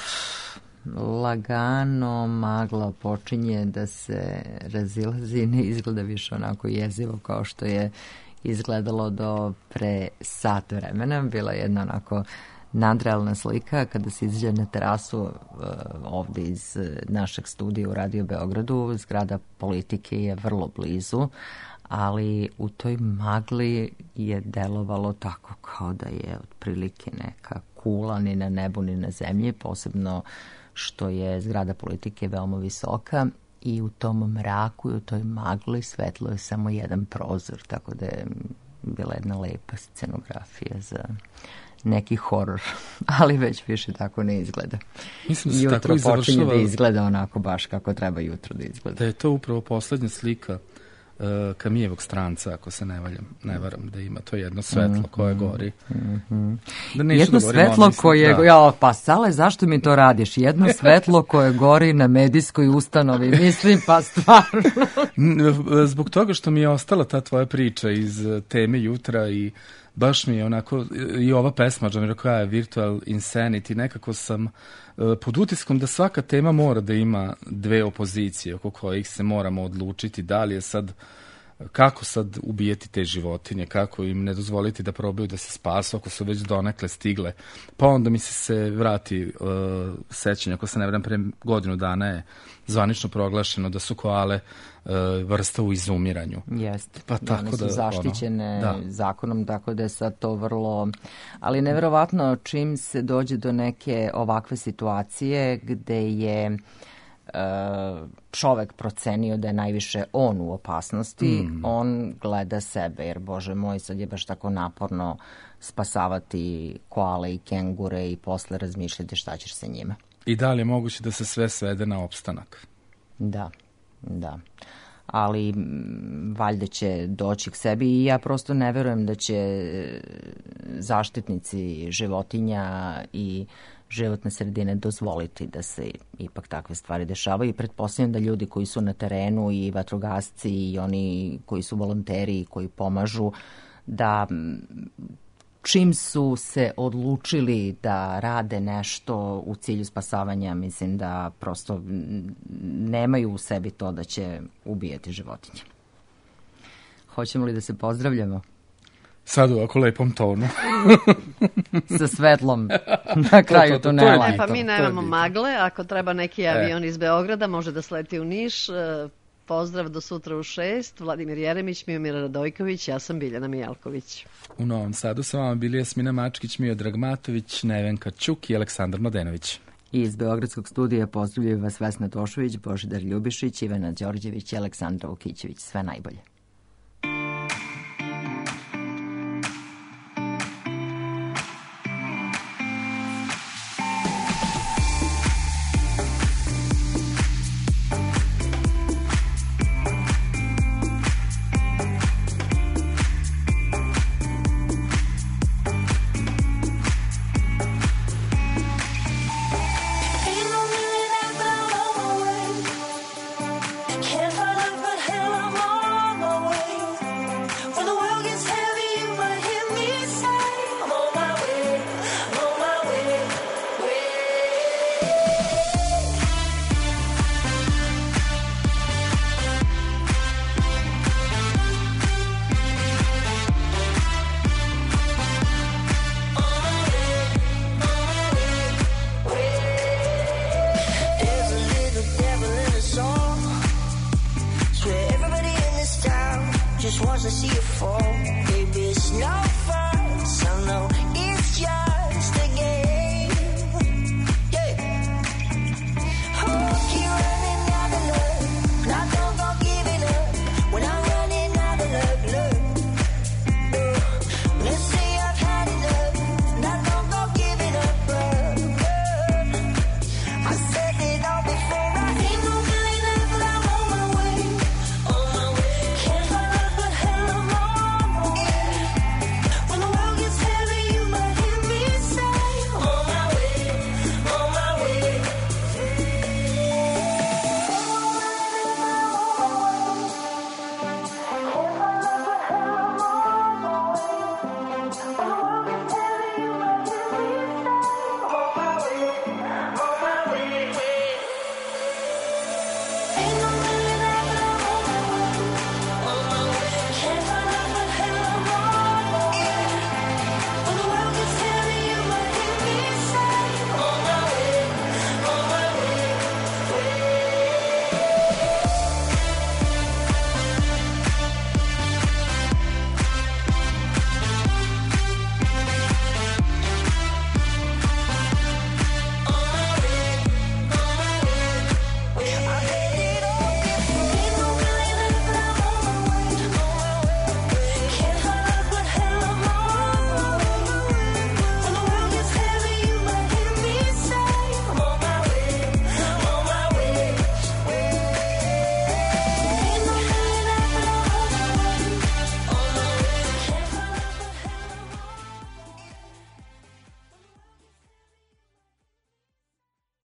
lagano magla počinje da se razilazi, ne izgleda više onako jezivo kao što je izgledalo do pre sat vremena. Bila je jedna onako nadrealna slika kada se izađe na terasu ovde iz našeg studija u Radio Beogradu. Zgrada Politike je vrlo blizu, ali u toj magli je delovalo tako kao da je otprilike neka kula ni na nebu ni na zemlji, posebno što je zgrada Politike veoma visoka i u tom mraku i u toj magli svetlo je samo jedan prozor, tako da je bila jedna lepa scenografija za neki horor, ali već više tako ne izgleda. Mislim da se jutro tako i počinje završava, da izgleda onako baš kako treba jutro da izgleda. Da je to upravo poslednja slika Kamijevog Stranca, ako se ne varam, da ima to jedno svetlo koje gori. Da jedno svetlo koje... Pa Sale, zašto mi to radiš? Jedno svetlo koje gori na medijskoj ustanovi. Mislim, pa stvarno. Zbog toga što mi je ostala ta tvoja priča iz teme jutra i baš mi je onako, i ova pesma Džamira koja je Virtual Insanity, nekako sam pod utiskom da svaka tema mora da ima dve opozicije oko kojih se moramo odlučiti da li je sad, kako sad ubijeti te životinje, kako im ne dozvoliti da probaju da se spasu ako su već donekle stigle. Pa onda mi se vrati sećanje, ako se ne varam, pre godinu dana je zvanično proglašeno da su koale vrsta u izumiranju. Jeste. Pa tako one su zaštićene zakonom, tako da je sad to vrlo... Ali neverovatno čim se dođe do neke ovakve situacije gde je čovek procenio da je najviše on u opasnosti, on gleda sebe, jer Bože moj, sad je baš tako naporno spasavati koale i kengure i posle razmišljati šta ćeš sa njima. I da li je moguće da se sve svede na opstanak? Da. Ali valjda će doći k sebi i ja prosto ne verujem da će zaštitnici životinja i životne sredine dozvoliti da se ipak takve stvari dešavaju i pretpostavljam da ljudi koji su na terenu i vatrogasci i oni koji su volonteri i koji pomažu, da čim su se odlučili da rade nešto u cilju spasavanja, mislim da prosto nemaju u sebi to da će ubijati životinje. Hoćemo li da se pozdravljamo? Sad u ovako lepom tonu. Sa svetlom na kraju tunela. Pa mi nemamo magle, ako treba neki avion iz Beograda može da sleti u Niš. Pozdrav do sutra u 6. Vladimir Jeremić, Miomir Radojković, ja sam Biljana Mijalković. U Novom Sadu sa vama bili Jasmina Mačkić, Miodrag Matović, Nevenka Ćuk i Aleksandar Mladenović. I iz Beogradskog studija pozdravljaju vas Vesna Tošović, Božidar Ljubišić, Ivana Đorđević i Aleksandra Vukićević. Sve najbolje.